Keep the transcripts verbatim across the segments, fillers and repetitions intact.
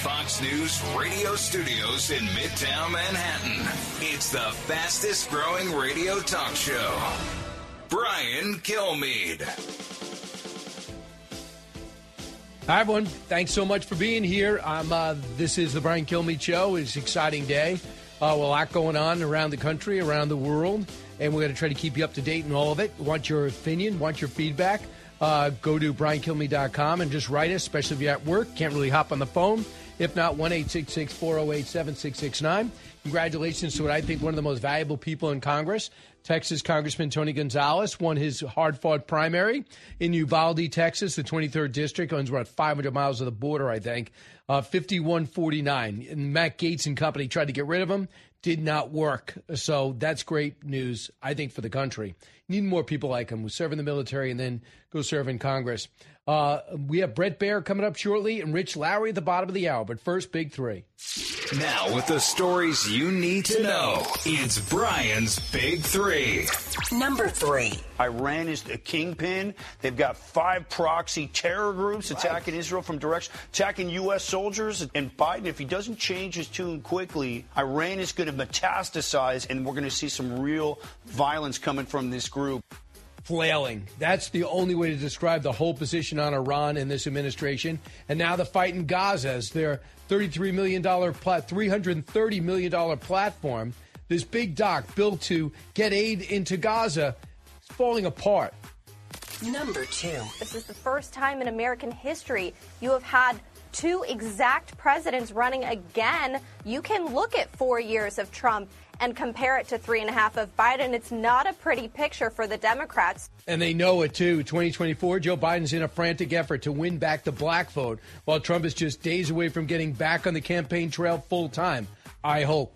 Fox News radio studios in Midtown Manhattan. It's the fastest growing radio talk show. Brian Kilmeade. Hi, everyone. Thanks so much for being here. I'm, uh, this is the Brian Kilmeade Show. It's an exciting day. Uh, a lot going on around the country, around the world, and we're going to try to keep you up to date in all of it. Want your opinion, want your feedback, uh, go to brian kilmeade dot com and just write us, especially if you're at work. Can't really hop on the phone. If not, one eight six six, four oh eight, seven six six nine. Congratulations to what I think one of the most valuable people in Congress. Texas Congressman Tony Gonzalez won his hard-fought primary in Uvalde, Texas. The twenty-third district owns about five hundred miles of the border, I think. Uh, fifty-one forty-nine. And Matt Gaetz and company tried to get rid of him. Did not work. So that's great news, I think, for the country. Need more people like him who serve in the military and then go serve in Congress. Uh, we have Bret Baier coming up shortly and Rich Lowry at the bottom of the hour. But first, Big Three. Now, with the stories you need to know, it's Brian's Big Three. Number three. Iran is the kingpin. They've got five proxy terror groups attacking Israel from direction, attacking U S soldiers. And Biden, if he doesn't change his tune quickly, Iran is going to metastasize, and we're going to see some real violence coming from this group. Flailing. That's the only way to describe the whole position on Iran in this administration. And now the fight in Gaza as their thirty-three million dollars, plat- three hundred thirty million dollars platform, this big dock built to get aid into Gaza, is falling apart. Number two. This is the first time in American history you have had two exact presidents running again. You can look at four years of Trump and compare it to three and a half of Biden. It's not a pretty picture for the Democrats. And they know it, too. twenty twenty-four, Joe Biden's in a frantic effort to win back the black vote, while Trump is just days away from getting back on the campaign trail full time. I hope.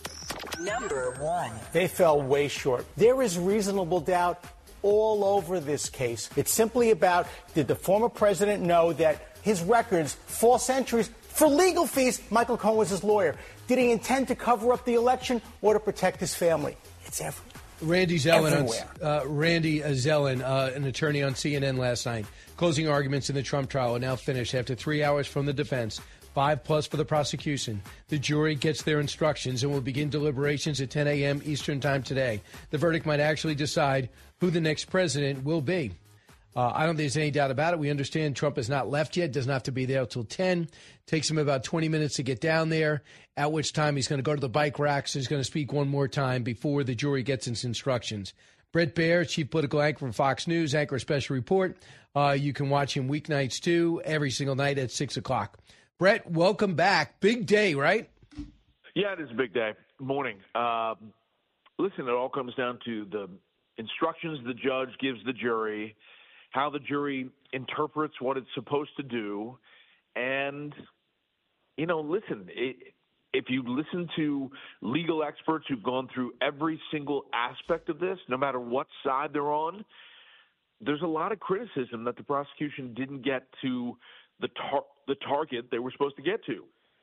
Number one. They fell way short. There is reasonable doubt all over this case. It's simply about, did the former president know that his records, false entries, for legal fees, Michael Cohen was his lawyer. Did he intend to cover up the election or to protect his family? It's everywhere. Randy Zellin, Everywhere. uh, Randy Zellin, uh, an attorney on C N N last night. Closing arguments in the Trump trial are now finished after three hours from the defense, five plus for the prosecution. The jury gets their instructions and will begin deliberations at ten a.m. Eastern time today. The verdict might actually decide who the next president will be. Uh, I don't think there's any doubt about it. We understand Trump has not left yet, doesn't have to be there until ten. Takes him about twenty minutes to get down there, at which time he's going to go to the bike racks. He's going to speak one more time before the jury gets its instructions. Bret Baier, chief political anchor for Fox News, anchor a special report. Uh, you can watch him weeknights, too, every single night at six o'clock. Bret, welcome back. Big day, right? Yeah, it is a big day. Morning. Um, listen, it all comes down to the instructions the judge gives the jury, how the jury interprets what it's supposed to do. And, you know, listen, it, if you listen to legal experts who've gone through every single aspect of this, no matter what side they're on, there's a lot of criticism that the prosecution didn't get to the tar- the target they were supposed to get to.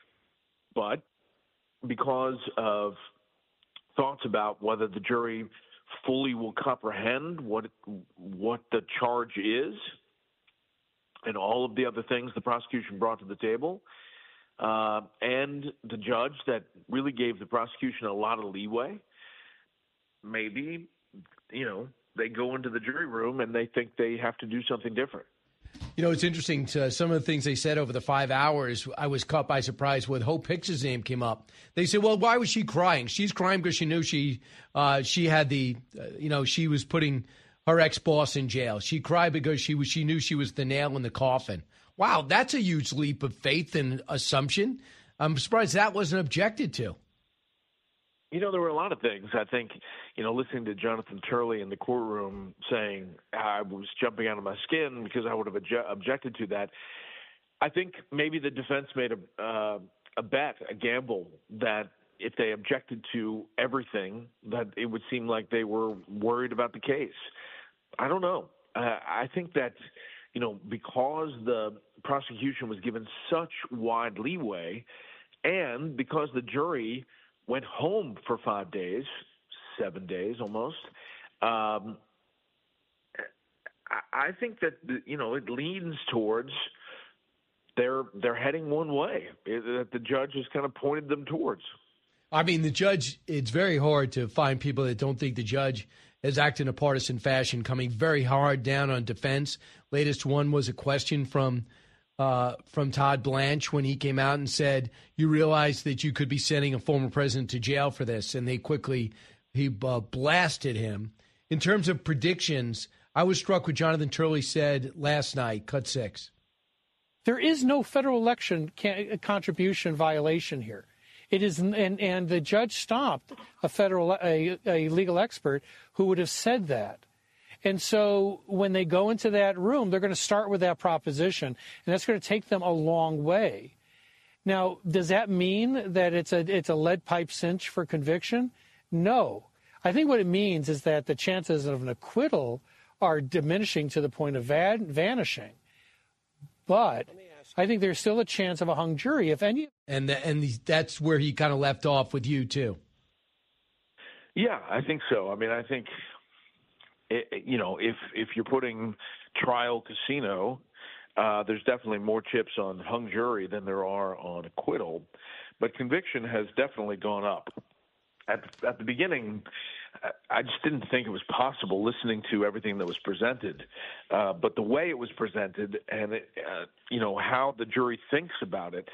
But because of thoughts about whether the jury fully will comprehend what what the charge is and all of the other things the prosecution brought to the table, uh, and the judge that really gave the prosecution a lot of leeway, maybe, you know, they go into the jury room and they think they have to do something different. You know, it's interesting. To, some of the things they said over the five hours, I was caught by surprise when Hope Hicks' name came up. They said, well, why was she crying? She's crying because she knew she uh, she had the, uh, you know, she was putting her ex-boss in jail. She cried because she was she knew she was the nail in the coffin. Wow, that's a huge leap of faith and assumption. I'm surprised that wasn't objected to. You know, there were a lot of things. I think, you know, listening to Jonathan Turley in the courtroom saying I was jumping out of my skin because I would have obje- objected to that. I think maybe the defense made a uh, a bet, a gamble, that if they objected to everything, that it would seem like they were worried about the case. I don't know. Uh, I think that, you know, because the prosecution was given such wide leeway and because the jury went home for five days, seven days almost. Um, I think that, you know, it leans towards they're they're heading one way that the judge has kind of pointed them towards. I mean, the judge, it's very hard to find people that don't think the judge has acted in a partisan fashion, coming very hard down on defense. Latest one was a question from uh, from Todd Blanche when he came out and said, you realize that you could be sending a former president to jail for this. And they quickly, he uh, blasted him. In terms of predictions, I was struck what Jonathan Turley said last night, cut six. There is no federal election ca- contribution violation here. It is, and, and the judge stopped a federal, a, a legal expert who would have said that. And so when they go into that room, they're going to start with that proposition, and that's going to take them a long way. Now, does that mean that it's a it's a lead pipe cinch for conviction? No. I think what it means is that the chances of an acquittal are diminishing to the point of van- vanishing. But I think there's still a chance of a hung jury, if any. And the, and the, that's where he kind of left off with you, too. Yeah, I think so. I mean, I think, it, you know, if if you're putting trial casino, uh, there's definitely more chips on hung jury than there are on acquittal. But conviction has definitely gone up. At, at the beginning, I just didn't think it was possible listening to everything that was presented. Uh, but the way it was presented and, it, uh, you know, how the jury thinks about it,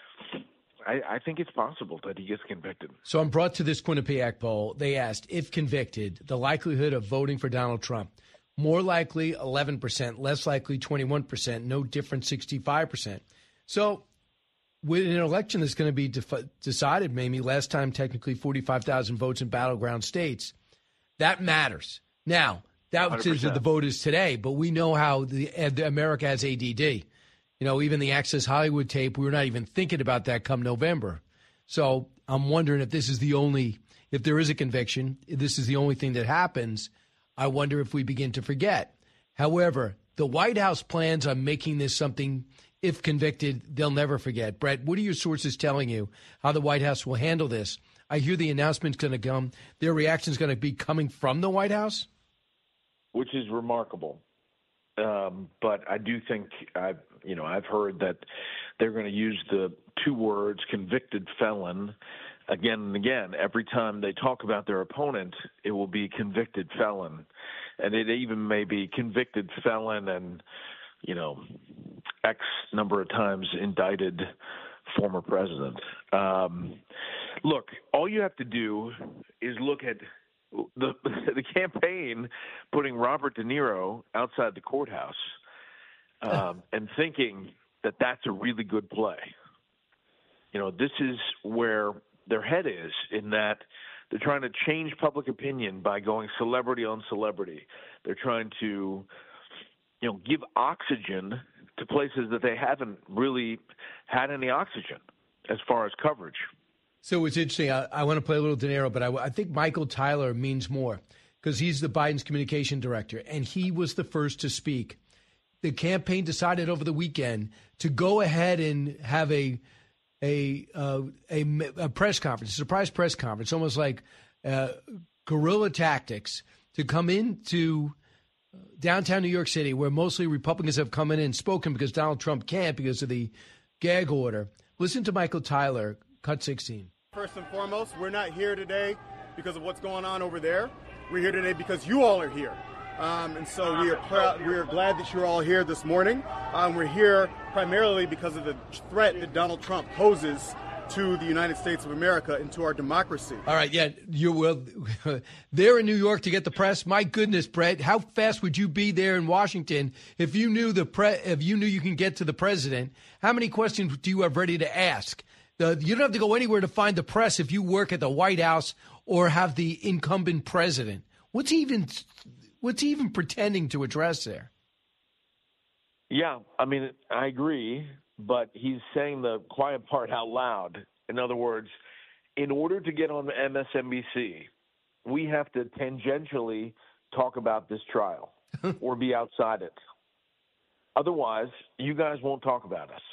I, I think it's possible that he gets convicted. So I'm brought to this Quinnipiac poll. They asked, if convicted, the likelihood of voting for Donald Trump. More likely, eleven percent. Less likely, twenty-one percent. No different, sixty-five percent. So with an election that's going to be def- decided, maybe last time technically forty-five thousand votes in battleground states, that matters. Now, that is what the vote is today, but we know how the, uh, the America has A D D. You know, even the Access Hollywood tape, we were not even thinking about that come November. So I'm wondering if this is the only, if there is a conviction, if this is the only thing that happens, I wonder if we begin to forget. However, the White House plans on making this something, if convicted, they'll never forget. Brett, what are your sources telling you how the White House will handle this? I hear the announcement's going to come. Their reaction is going to be coming from the White House? Which is remarkable. Um, but I do think, I've, you know, I've heard that they're going to use the two words convicted felon again and again. Every time they talk about their opponent, it will be convicted felon. And it even may be convicted felon and, you know, X number of times indicted former president. Um, look, all you have to do is look at the the campaign putting Robert De Niro outside the courthouse um, and thinking that that's a really good play. You know, this is where their head is, in that they're trying to change public opinion by going celebrity on celebrity. They're trying to, you know, give oxygen to places that they haven't really had any oxygen as far as coverage. So it's interesting. I, I want to play a little De Niro, but I, I think Michael Tyler means more because he's the Biden's communication director, and he was the first to speak. The campaign decided over the weekend to go ahead and have a a uh, a, a press conference, a surprise press conference, almost like uh, guerrilla tactics, to come into downtown New York City, where mostly Republicans have come in and spoken because Donald Trump can't because of the gag order. Listen to Michael Tyler, cut sixteen. First and foremost, we're not here today because of what's going on over there. We're here today because you all are here. Um, and so we are proud, we are glad that you're all here this morning. Um, we're here primarily because of the threat that Donald Trump poses to the United States of America and to our democracy. All right, yeah, you're well, there in New York to get the press. My goodness, Brett, how fast would you be there in Washington if you knew the pre- if you knew you can get to the president? How many questions do you have ready to ask? The, you don't have to go anywhere to find the press if you work at the White House or have the incumbent president. What's he even what's he even pretending to address there? Yeah, I mean, I agree. But he's saying the quiet part out loud. In other words, in order to get on M S N B C, we have to tangentially talk about this trial or be outside it. Otherwise, you guys won't talk about us,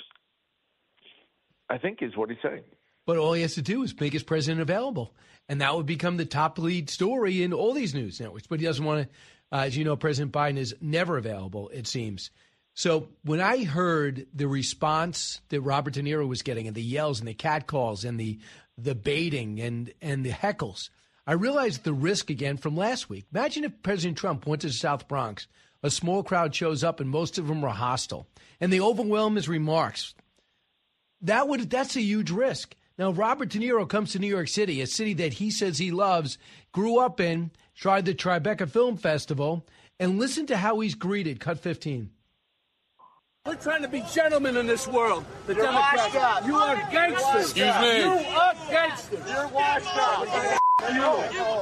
I think is what he's saying. But all he has to do is make his president available, and that would become the top lead story in all these news networks. But he doesn't want to, uh, as you know, President Biden is never available, it seems. So when I heard the response that Robert De Niro was getting and the yells and the catcalls and the the baiting and, and the heckles, I realized the risk again from last week. Imagine if President Trump went to the South Bronx, a small crowd shows up and most of them are hostile, and they overwhelm his remarks. That would that's a huge risk. Now, Robert De Niro comes to New York City, a city that he says he loves, grew up in, tried the Tribeca Film Festival, and listen to how he's greeted. Cut fifteen. We're trying to be gentlemen in this world. The You're Democrats. washed up. You are gangsters. Excuse me. You are gangsters. You're washed up. You.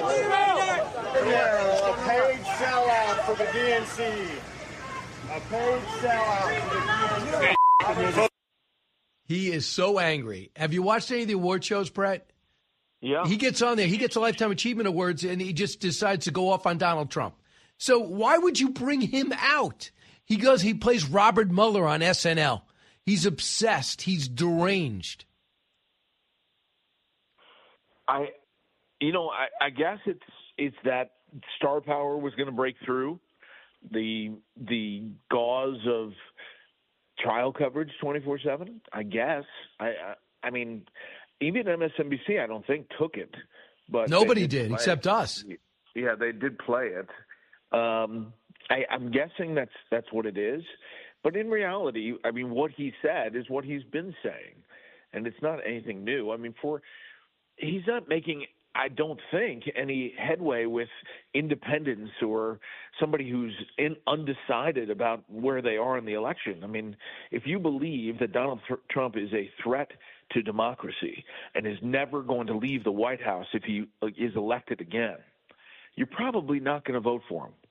Yeah, a paid sellout for the D N C. A paid sellout for the D N C. He is so angry. Have you watched any of the award shows, Brett? Yeah. He gets on there. He gets a Lifetime Achievement Awards, and he just decides to go off on Donald Trump. So why would you bring him out? He goes, he plays Robert Mueller on S N L. He's obsessed. He's deranged. I, you know, I, I guess it's it's that star power was going to break through the the gauze of trial coverage twenty-four seven. I guess. I, I I mean, even M S N B C, I don't think took it, but nobody did, did except us. Yeah, they did play it. Um, I, I'm guessing that's that's what it is. But in reality, I mean, what he said is what he's been saying, and it's not anything new. I mean, for he's not making, I don't think, any headway with independents or somebody who's in, undecided about where they are in the election. I mean, if you believe that Donald Th- Trump is a threat to democracy and is never going to leave the White House if he is elected again, you're probably not going to vote for him.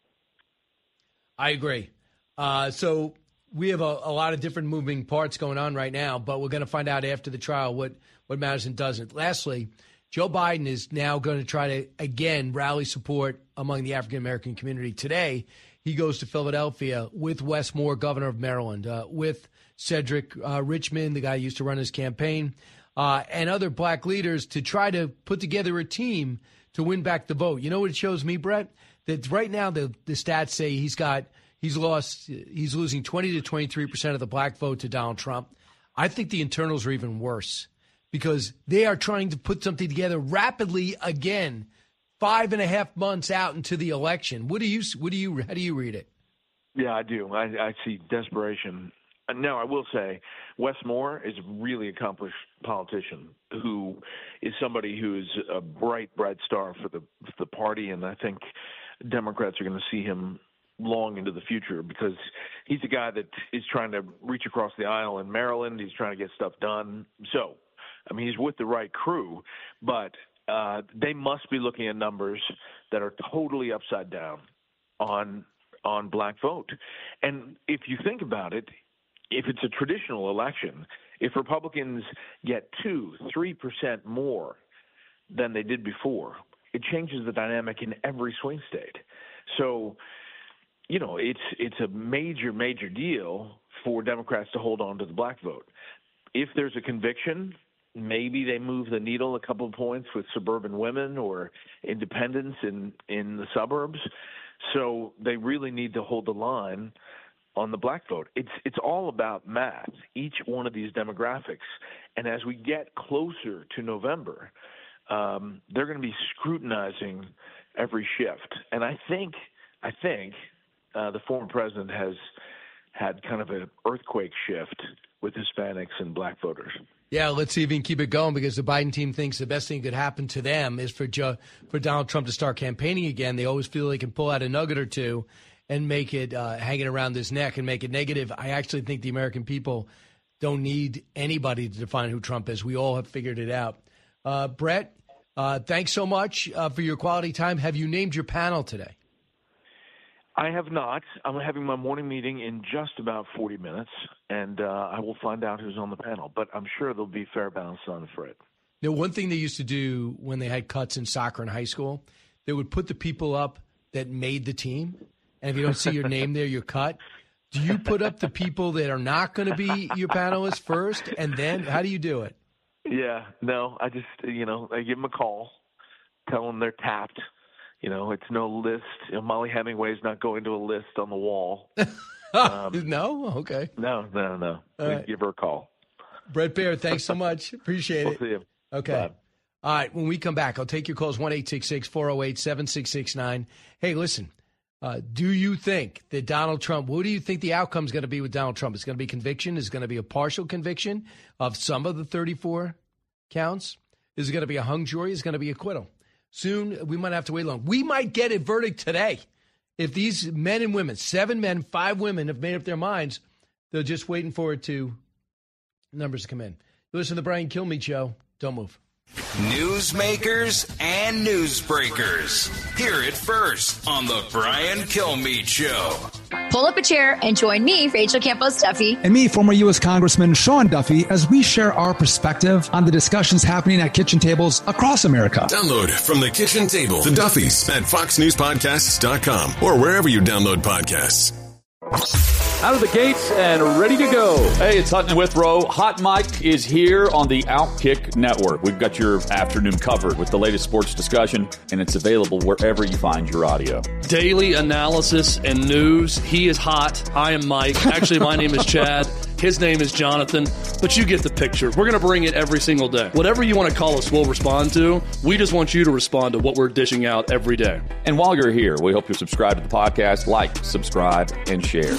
I agree. Uh, so we have a, a lot of different moving parts going on right now, but we're going to find out after the trial what, what matters and doesn't. Lastly, Joe Biden is now going to try to, again, rally support among the African-American community. Today, he goes to Philadelphia with Wes Moore, governor of Maryland, uh, with Cedric uh, Richmond, the guy who used to run his campaign, uh, and other black leaders to try to put together a team to win back the vote. You know what it shows me, Brett? That right now the, the stats say he's got he's lost he's losing twenty to twenty-three percent of the black vote to Donald Trump. I think the internals are even worse because they are trying to put something together rapidly again, five and a half months out into the election. What do you what do you how do you read it? Yeah, I do. I, I see desperation. Now, I will say, Wes Moore is a really accomplished politician who is somebody who is a bright, bright star for the for the party, and I think Democrats are going to see him long into the future because he's a guy that is trying to reach across the aisle in Maryland. He's trying to get stuff done. So, I mean, he's with the right crew, but uh, they must be looking at numbers that are totally upside down on on black vote. And if you think about it, if it's a traditional election, if Republicans get two, three percent more than they did before, it changes the dynamic in every swing state. So, you know, it's it's a major, major deal for Democrats to hold on to the black vote. If there's a conviction, maybe they move the needle a couple of points with suburban women or independents in, in the suburbs. So they really need to hold the line on the black vote. It's it's all about math, each one of these demographics. And as we get closer to November, um, they're going to be scrutinizing every shift. And I think I think uh, the former president has had kind of an earthquake shift with Hispanics and black voters. Yeah, let's see if we can keep it going because the Biden team thinks the best thing that could happen to them is for Joe, for Donald Trump to start campaigning again. They always feel they can pull out a nugget or two and make it uh, hanging around his neck and make it negative. I actually think the American people don't need anybody to define who Trump is. We all have figured it out. Uh, Brett, uh, thanks so much uh, for your quality time. Have you named your panel today? I have not. I'm having my morning meeting in just about forty minutes, and uh, I will find out who's on the panel. But I'm sure there'll be fair balance on the Fred. Now, one thing they used to do when they had cuts in soccer in high school, they would put the people up that made the team. And if you don't see your name there, you're cut. Do you put up the people that are not going to be your panelists first, and then how do you do it? Yeah, no, I just, you know, I give them a call, tell them they're tapped. You know, it's no list. You know, Molly Hemingway's not going to a list on the wall. Um, no? Okay. No, no, no. Please right. give her a call. Brett Baer, thanks so much. Appreciate we'll it. See you. Okay. Bye. All right. When we come back, I'll take your calls one eight six six, four oh eight, seven six six nine. Hey, listen, uh, do you think that Donald Trump, what do you think the outcome is going to be with Donald Trump? It's going to be conviction? Is it going to be a partial conviction of some of the thirty-four counts? Is it going to be a hung jury? Is it going to be acquittal? Soon, we might have to wait long. We might get a verdict today. If these men and women, seven men, five women, have made up their minds, they're just waiting for it to, numbers to come in. You listen to the Brian Kilmeade Show. Don't move. Newsmakers and newsbreakers. Hear it first on the Brian Kilmeade Show. Pull up a chair and join me, Rachel Campos Duffy. And me, former U S Congressman Sean Duffy, as we share our perspective on the discussions happening at kitchen tables across America. Download From the Kitchen Table, The Duffys at fox news podcasts dot com or wherever you download podcasts. Out of the gates and ready to go. Hey, it's Hutton and Withrow. Hot Mike is here on the Outkick Network. We've got your afternoon covered with the latest sports discussion, and it's available wherever you find your audio. Daily analysis and news. He is hot. I am Mike. Actually, my name is Chad. His name is Jonathan, but you get the picture. We're going to bring it every single day. Whatever you want to call us, we'll respond to. We just want you to respond to what we're dishing out every day. And while you're here, we hope you subscribe to the podcast, like, subscribe, and share.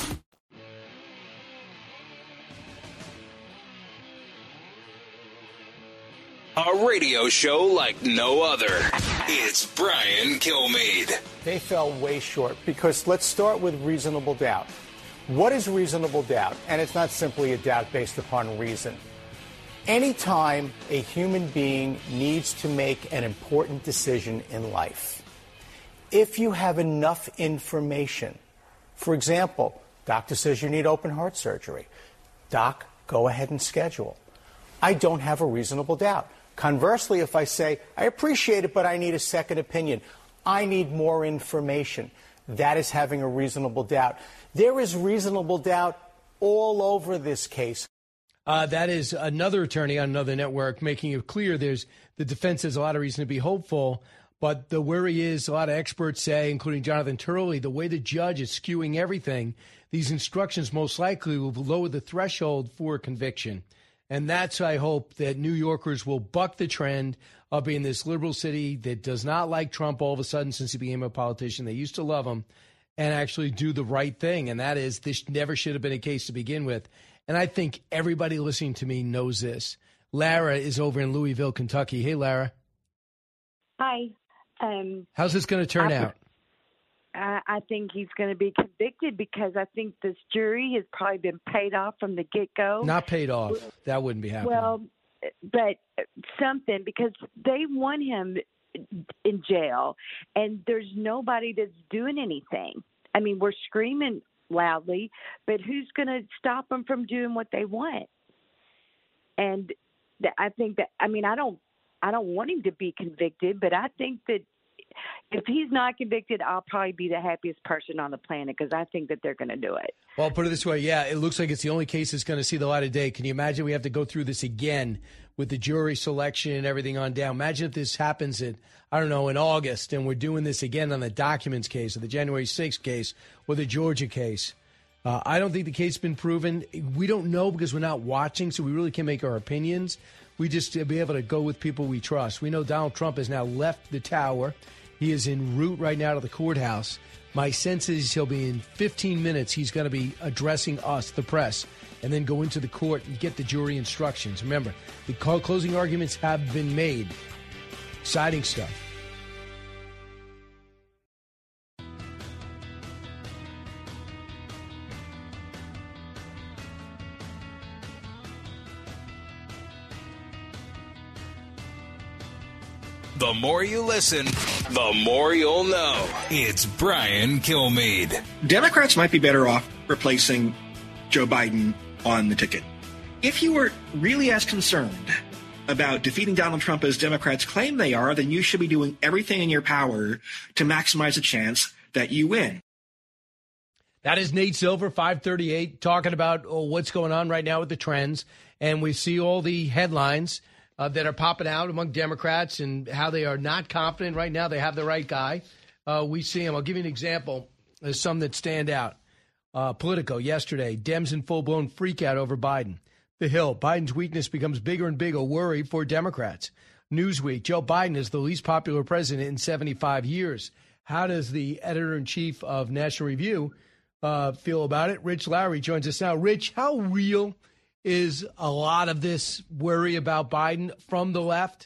A radio show like no other. It's Brian Kilmeade. They fell way short because let's start with reasonable doubt. What is reasonable doubt? And it's not simply a doubt based upon reason. Anytime a human being needs to make an important decision in life, if you have enough information, for example, doctor says you need open heart surgery. Doc, go ahead and schedule. I don't have a reasonable doubt. Conversely, if I say, I appreciate it, but I need a second opinion, I need more information, that is having a reasonable doubt. There is reasonable doubt all over this case. Uh, that is another attorney on another network making it clear there's the defense has a lot of reason to be hopeful, but the worry is a lot of experts say, including Jonathan Turley, the way the judge is skewing everything, these instructions most likely will lower the threshold for conviction. And that's, I hope, that New Yorkers will buck the trend of being this liberal city that does not like Trump all of a sudden since he became a politician. They used to love him, and actually do the right thing. And that is, this never should have been a case to begin with. And I think everybody listening to me knows this. Lara is over in Louisville, Kentucky. Hey, Lara. Hi. Um, How's this going to turn I, out? I, I think he's going to be convicted because I think this jury has probably been paid off from the get-go. Not paid off. That wouldn't be happening. Well, but something, because they want him in jail, and there's nobody that's doing anything. I mean, we're screaming loudly, but who's going to stop them from doing what they want? And I think that, I mean, I don't, I don't want him to be convicted, but I think that if he's not convicted, I'll probably be the happiest person on the planet because I think that they're going to do it. Well, put it this way. Yeah, it looks like it's the only case that's going to see the light of day. Can you imagine we have to go through this again with the jury selection and everything on down? Imagine if this happens in, I don't know, in August, and we're doing this again on the documents case or the January sixth case or the Georgia case. Uh, I don't think the case has been proven. We don't know because we're not watching, so we really can't make our opinions. We just be able to go with people we trust. We know Donald Trump has now left the tower. He is en route right now to the courthouse. My sense is he'll be in fifteen minutes. He's going to be addressing us, the press, and then go into the court and get the jury instructions. Remember, the closing arguments have been made. Exciting stuff. The more you listen, the more you'll know. It's Brian Kilmeade. Democrats might be better off replacing Joe Biden on the ticket. If you were really as concerned about defeating Donald Trump as Democrats claim they are, then you should be doing everything in your power to maximize the chance that you win. That is Nate Silver, five thirty-eight, talking about oh, what's going on right now with the trends. And we see all the headlines Uh, that are popping out among Democrats and how they are not confident right now they have the right guy. Uh, we see them. I'll give you an example. There's some that stand out. Uh, Politico yesterday, Dems in full-blown freakout over Biden. The Hill, Biden's weakness becomes bigger and bigger worry for Democrats. Newsweek, Joe Biden is the least popular president in seventy-five years. How does the editor-in-chief of National Review uh, feel about it? Rich Lowry joins us now. Rich, how real is a lot of this worry about Biden from the left?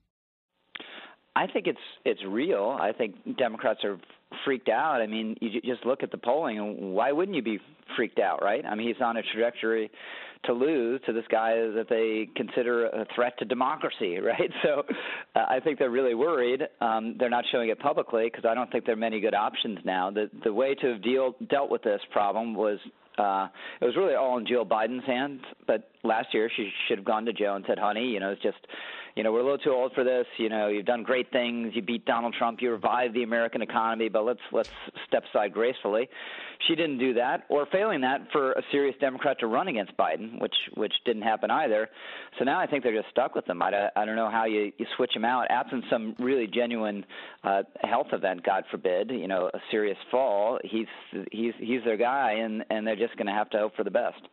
I think it's it's real. I think Democrats are freaked out. I mean, you just look at the polling, and why wouldn't you be freaked out, right? I mean, he's on a trajectory to lose to this guy that they consider a threat to democracy, right? So uh, I think they're really worried. Um, they're not showing it publicly because I don't think there are many good options now. The the way to have deal, dealt with this problem was uh, it was really all in Jill Biden's hands. But last year she should have gone to Joe and said, honey, you know, it's just – you know, we're a little too old for this. You know, you've done great things. You beat Donald Trump. You revived the American economy, but let's let's step aside gracefully. She didn't do that, or failing that, for a serious Democrat to run against Biden, which which didn't happen either. So now I think they're just stuck with them. I, I don't know how you, you switch them out. Absent some really genuine uh, health event, God forbid, you know, a serious fall, he's he's he's their guy, and, and they're just going to have to hope for the best.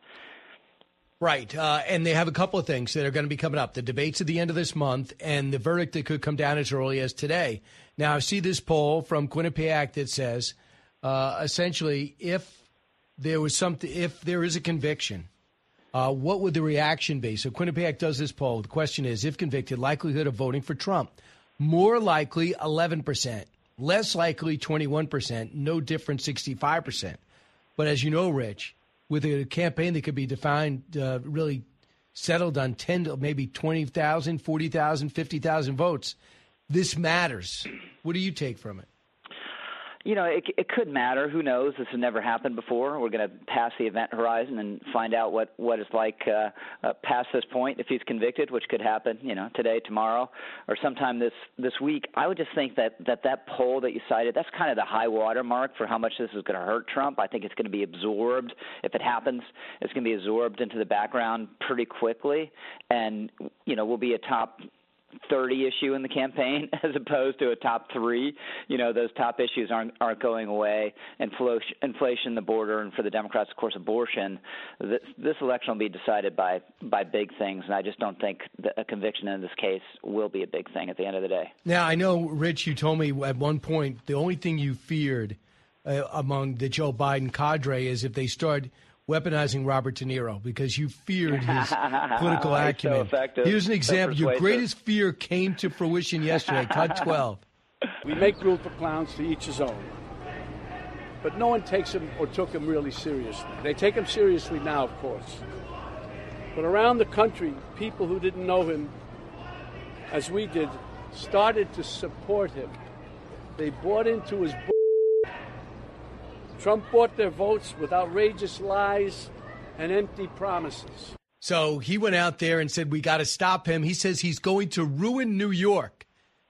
Right. Uh, and they have a couple of things that are going to be coming up. The debates at the end of this month and the verdict that could come down as early as today. Now, I see this poll from Quinnipiac that says uh, essentially if there was something, if there is a conviction, uh, what would the reaction be? So Quinnipiac does this poll. The question is, if convicted, likelihood of voting for Trump. More likely, eleven percent. Less likely, twenty-one percent. No different, sixty-five percent. But as you know, Rich, with a campaign that could be defined, uh, really settled on ten to maybe twenty thousand, forty thousand, fifty thousand votes, this matters. What do you take from it? You know, it, it could matter. Who knows? This has never happened before. We're going to pass the event horizon and find out what, what it's like uh, uh, past this point if he's convicted, which could happen, you know, today, tomorrow, or sometime this, this week. I would just think that, that that poll that you cited, that's kind of the high water mark for how much this is going to hurt Trump. I think it's going to be absorbed. If it happens, it's going to be absorbed into the background pretty quickly, and, you know, we'll be a top thirty issue in the campaign as opposed to a top three. You know, those top issues aren't aren't going away. Inflation, inflation, the border, and for the Democrats, of course, abortion. This, this election will be decided by by big things, and I just don't think that a conviction in this case will be a big thing at the end of the day. Now, I know, Rich, you told me at one point the only thing you feared uh, among the Joe Biden cadre is if they start weaponizing Robert De Niro, because you feared his political acumen. So effective, Here's an example. So Your greatest fear came to fruition yesterday. Cut twelve. We make room for clowns, to each his own. But no one takes him or took him really seriously. They take him seriously now, of course. But around the country, people who didn't know him, as we did, started to support him. They bought into his bull. Trump bought their votes with outrageous lies and empty promises. So he went out there and said, we got to stop him. He says he's going to ruin New York.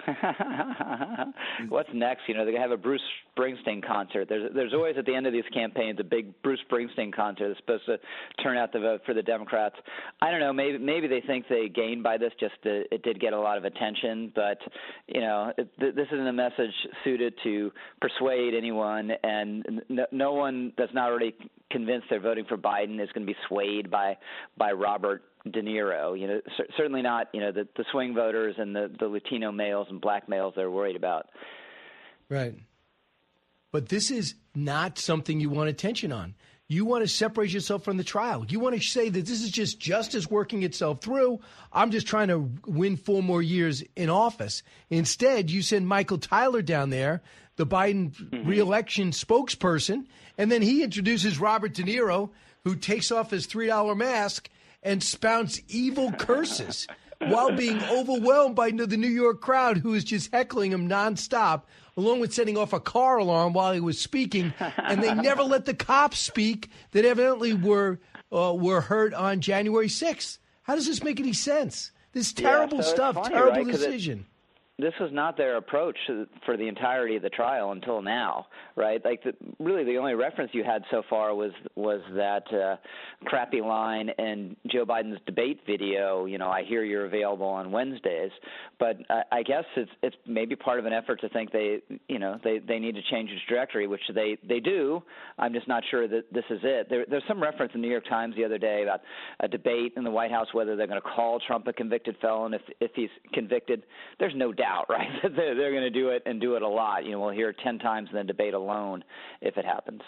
What's next? You know, they're going to have a Bruce Springsteen concert. There's there's always at the end of these campaigns a big Bruce Springsteen concert that's supposed to turn out the vote for the Democrats. I don't know. Maybe maybe they think they gained by this. Just to, it did get a lot of attention, but you know, it, th- this isn't a message suited to persuade anyone, and no, no one that's not already convinced they're voting for Biden is going to be swayed by by Robert De Niro. You know, c- certainly not. You know, the, the swing voters and the, the Latino males and black males they're worried about. Right. But this is not something you want attention on. You want to separate yourself from the trial. You want to say that this is just justice working itself through. I'm just trying to win four more years in office. Instead, you send Michael Tyler down there, the Biden mm-hmm. reelection spokesperson, and then he introduces Robert De Niro, who takes off his three dollar mask and spouts evil curses while being overwhelmed by the New York crowd who is just heckling him nonstop, along with setting off a car alarm while he was speaking. And they never let the cops speak that evidently were uh, were hurt on January sixth. How does this make any sense? This terrible yeah, so stuff, funny, terrible right? decision. this was not their approach for the entirety of the trial until now, right? Like, the, really, the only reference you had so far was was that uh, crappy line in Joe Biden's debate video. You know, I hear you're available on Wednesdays, but uh, I guess it's it's maybe part of an effort to think they, you know, they, they need to change its trajectory, which they, they do. I'm just not sure that this is it. There, there's some reference in the New York Times the other day about a debate in the White House whether they're going to call Trump a convicted felon if if he's convicted. There's no doubt, right, that they're, they're going to do it and do it a lot. You know, we'll hear ten times in the debate alone if it happens.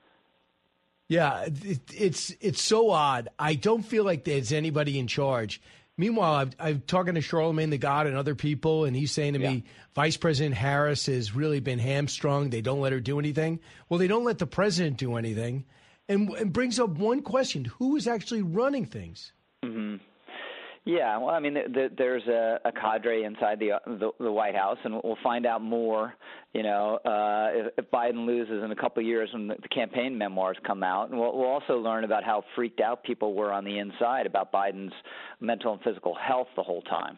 Yeah, it, it's it's so odd. I don't feel like there's anybody in charge. Meanwhile, I've, I'm talking to Charlemagne the God and other people, and he's saying to yeah. me, Vice President Harris has really been hamstrung. They don't let her do anything. Well, they don't let the president do anything. And, and brings up one question. Who is actually running things? Mm-hmm. Yeah, well, I mean, the, the, there's a, a cadre inside the, the the White House, and we'll find out more, you know, uh, if, if Biden loses in a couple of years when the, the campaign memoirs come out. And we'll, we'll also learn about how freaked out people were on the inside about Biden's mental and physical health the whole time.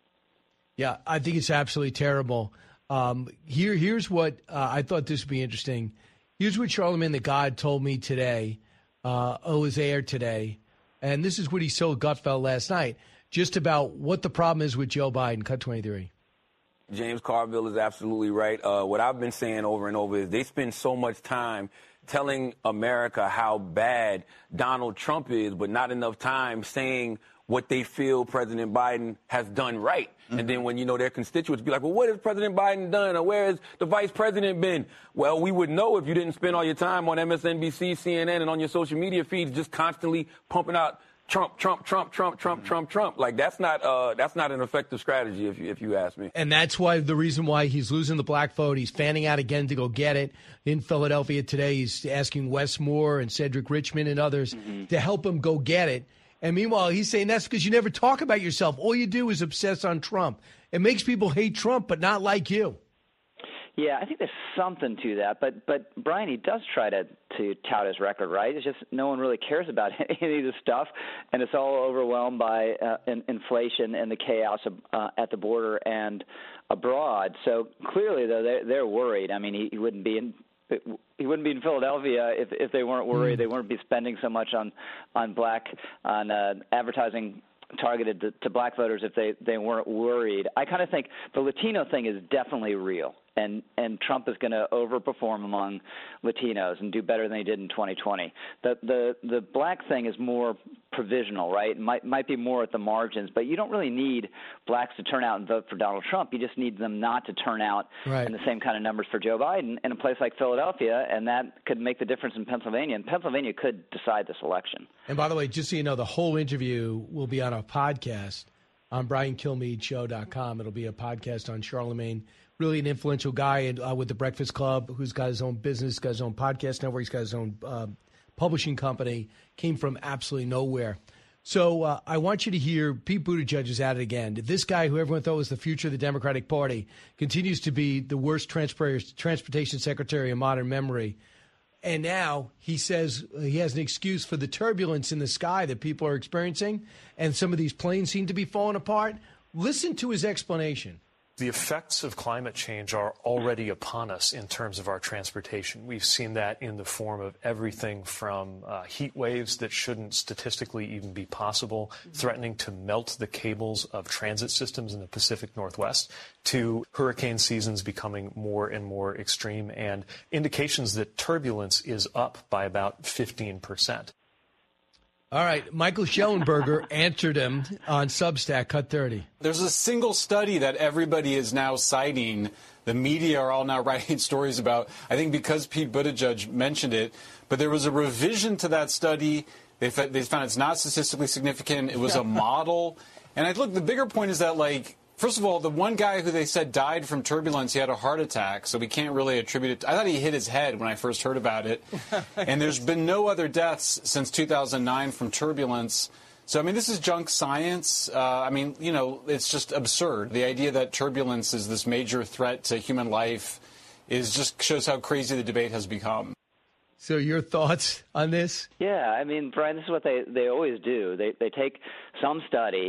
Yeah, I think it's absolutely terrible. Um, here, here's what uh, I thought this would be interesting. Here's what Charlemagne the God told me today. Uh, it was aired today. And this is what he told Gutfeld last night, just about what the problem is with Joe Biden. Cut twenty-three. James Carville is absolutely right. Uh, what I've been saying over and over is they spend so much time telling America how bad Donald Trump is, but not enough time saying what they feel President Biden has done right. Mm-hmm. And then when, you know, their constituents be like, well, what has President Biden done? Or where has the vice president been? Well, we would know if you didn't spend all your time on M S N B C, C N N, and on your social media feeds just constantly pumping out Trump, Trump, Trump, Trump, Trump, mm-hmm. Trump, Trump. Like, that's not uh, that's not an effective strategy, if you, if you ask me. And that's why the reason why he's losing the black vote. He's fanning out again to go get it. In Philadelphia today, he's asking Wes Moore and Cedric Richmond and others mm-hmm. to help him go get it. And meanwhile, he's saying that's because you never talk about yourself. All you do is obsess on Trump. It makes people hate Trump, but not like you. Yeah, I think there's something to that. But, but Brian, he does try to, to tout his record, right? It's just no one really cares about any of this stuff, and it's all overwhelmed by uh, in, inflation and the chaos uh, at the border and abroad. So clearly, though, they're, they're worried. I mean, he, he wouldn't be in he wouldn't be in Philadelphia if if they weren't worried. Mm. They wouldn't be spending so much on on black on uh, advertising targeted to, to black voters if they, they weren't worried. I kind of think the Latino thing is definitely real, and, and Trump is going to overperform among Latinos and do better than he did in twenty twenty. The the the black thing is more provisional, right? It might might be more at the margins, but you don't really need blacks to turn out and vote for Donald Trump. You just need them not to turn out right. in the same kind of numbers for Joe Biden in a place like Philadelphia, and that could make the difference in Pennsylvania. And Pennsylvania could decide this election. And by the way, just so you know, the whole interview will be on our podcast on brian kilmeade show dot com. It'll be a podcast on Charlemagne, really an influential guy and, uh, with the Breakfast Club, who's got his own business, got his own podcast network, he's got his own uh, publishing company, came from absolutely nowhere. So uh, I want you to hear Pete Buttigieg is at it again. This guy, who everyone thought was the future of the Democratic Party, continues to be the worst transportation secretary in modern memory. And now he says he has an excuse for the turbulence in the sky that people are experiencing, and some of these planes seem to be falling apart. Listen to his explanation. The effects of climate change are already upon us in terms of our transportation. We've seen that in the form of everything from uh, heat waves that shouldn't statistically even be possible, threatening to melt the cables of transit systems in the Pacific Northwest, to hurricane seasons becoming more and more extreme, and indications that turbulence is up by about fifteen percent. All right, Michael Schellenberger answered him on Substack, Cut thirty. There's a single study that everybody is now citing. The media are all now writing stories about, I think because Pete Buttigieg mentioned it, but there was a revision to that study. They, they found it's not statistically significant. It was a model. And I look, the bigger point is that, like, first of all, the one guy who they said died from turbulence, he had a heart attack, so we can't really attribute it. I thought he hit his head when I first heard about it. And there's been no other deaths since two thousand nine from turbulence. So, I mean, this is junk science. Uh, I mean, you know, it's just absurd. The idea that turbulence is this major threat to human life is just shows how crazy the debate has become. So your thoughts on this? Yeah, I mean, Brian, this is what they, they always do. They, they take some study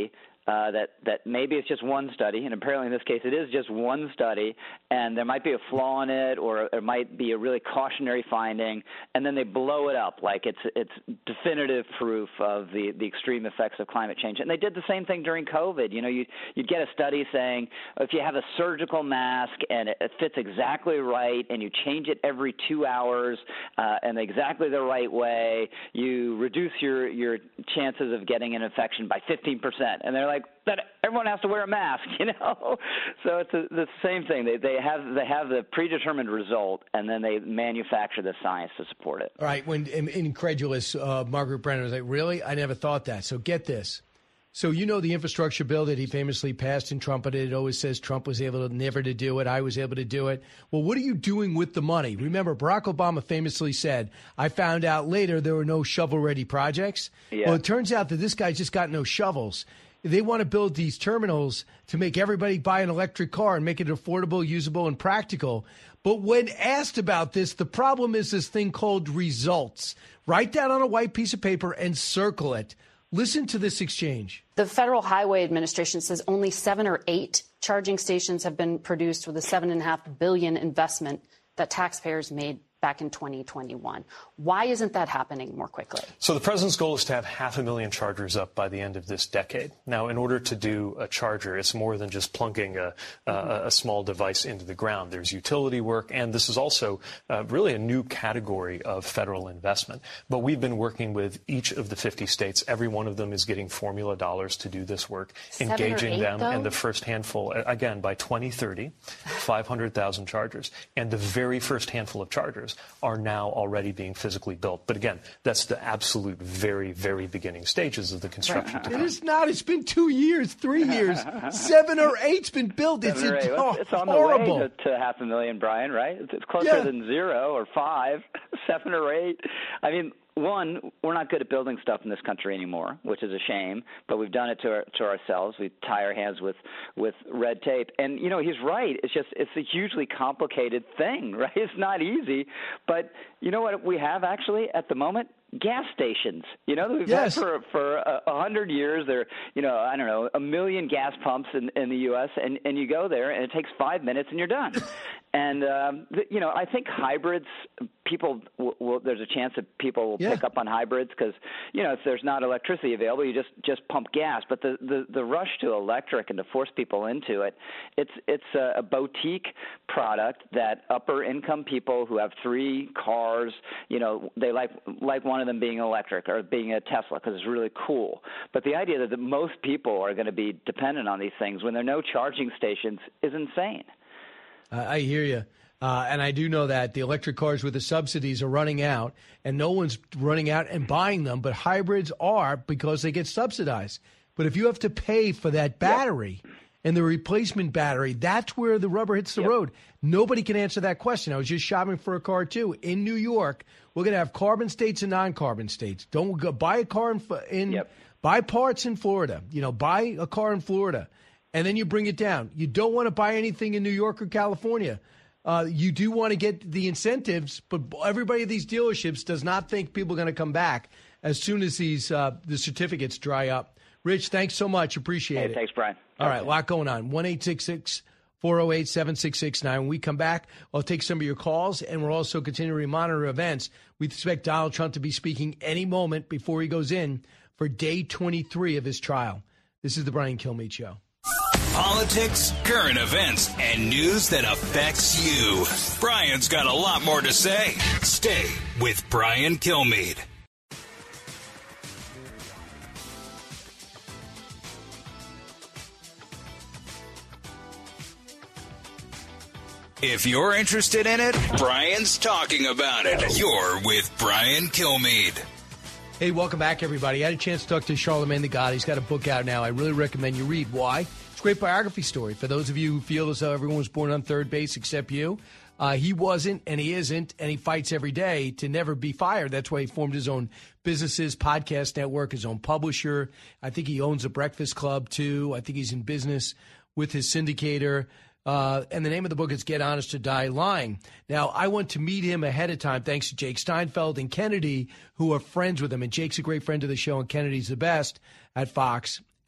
uh, that that maybe it's just one study, and apparently in this case it is just one study, and there might be a flaw in it, or there might be a really cautionary finding, and then they blow it up like it's it's definitive proof of the the extreme effects of climate change. And they did the same thing during COVID. You know, you you'd get a study saying if you have a surgical mask and it, it fits exactly right, and you change it every two hours uh, and exactly the right way, you reduce your your chances of getting an infection by fifteen percent. And they're like, that everyone has to wear a mask, you know. So it's a, the same thing. They they have they have the predetermined result, and then they manufacture the science to support it. All right. When incredulous uh, Margaret Brennan was like, really? I never thought that. So get this. So you know the infrastructure bill that he famously passed and trumpeted. It always says Trump was able to never to do it. I was able to do it. Well, what are you doing with the money? Remember, Barack Obama famously said, I found out later there were no shovel-ready projects. Yeah. Well, it turns out that this guy just got no shovels. They want to build these terminals to make everybody buy an electric car and make it affordable, usable, and practical. But when asked about this, the problem is this thing called results. Write that on a white piece of paper and circle it. Listen to this exchange. The Federal Highway Administration says only seven or eight charging stations have been produced with a seven and a half billion investment that taxpayers made back in twenty twenty-one. Why isn't that happening more quickly? So the president's goal is to have half a million chargers up by the end of this decade. Now, in order to do a charger, it's more than just plunking a, a, a small device into the ground. There's utility work, and this is also uh, really a new category of federal investment. But we've been working with each of the fifty states. Every one of them is getting formula dollars to do this work, Seven engaging or eight, them though? in the first handful. Again, by twenty thirty, five hundred thousand chargers. And the very first handful of chargers are now already being physically built. But again, that's the absolute very, very beginning stages of the construction. It is not. It's been two years, three years, seven or eight's been built. It's, Seven or eight. oh, It's on horrible. the way to, to half a million, Brian, right? It's, it's closer Yeah. than zero or five, seven or eight. I mean, one, we're not good at building stuff in this country anymore, which is a shame, but we've done it to our, to ourselves. We tie our hands with, with red tape. And, you know, he's right. It's just it's a hugely complicated thing, right? It's not easy. But you know what we have actually at the moment? Gas stations, you know, that we've Yes. had for for a, a hundred years. There, you know, I don't know, a million gas pumps in, in the U S and and you go there and it takes five minutes and you're done. And um, th- you know, I think hybrids, people, will, will, there's a chance that people will Yeah. pick up on hybrids because you know if there's not electricity available, you just just pump gas. But the the, the rush to electric and to force people into it, it's it's a, a boutique product that upper income people who have three cars, you know, they like like one of them being electric or being a Tesla because it's really cool. But the idea that, that most people are going to be dependent on these things when there are no charging stations is insane. Uh, I hear you. Uh, and I do know that the electric cars with the subsidies are running out, and no one's running out and buying them, but hybrids are because they get subsidized. But if you have to pay for that battery yep. and the replacement battery, that's where the rubber hits the yep. road. Nobody can answer that question. I was just shopping for a car, too. In New York, we're going to have carbon states and non-carbon states. Don't go buy a car in, in yep. buy parts in Florida. You know, buy a car in Florida, and then you bring it down. You don't want to buy anything in New York or California. Uh, you do want to get the incentives, but everybody at these dealerships does not think people are going to come back as soon as these uh, the certificates dry up. Rich, thanks so much. Appreciate hey, it. Thanks, Brian. All right, a lot going on. one eight six six, four oh eight, seven six six nine. When we come back, I'll take some of your calls, and we'll also continue to monitor events. We expect Donald Trump to be speaking any moment before he goes in for day twenty-three of his trial. This is the Brian Kilmeade Show. Politics, current events, and news that affects you. Brian's got a lot more to say. Stay with Brian Kilmeade. If you're interested in it, Brian's talking about it. You're with Brian Kilmeade. Hey, welcome back, everybody. I had a chance to talk to Charlamagne tha God. He's got a book out now. I really recommend you read. Why? It's a great biography story. For those of you who feel as though everyone was born on third base except you, uh, he wasn't, and he isn't, and he fights every day to never be fired. That's why he formed his own businesses, podcast network, his own publisher. I think he owns a breakfast club, too. I think he's in business with his syndicator. Uh, and the name of the book is Get Honest or Die Lying. Now, I went to meet him ahead of time thanks to Jake Steinfeld and Kennedy, who are friends with him. And Jake's a great friend of the show, and Kennedy's the best at Fox.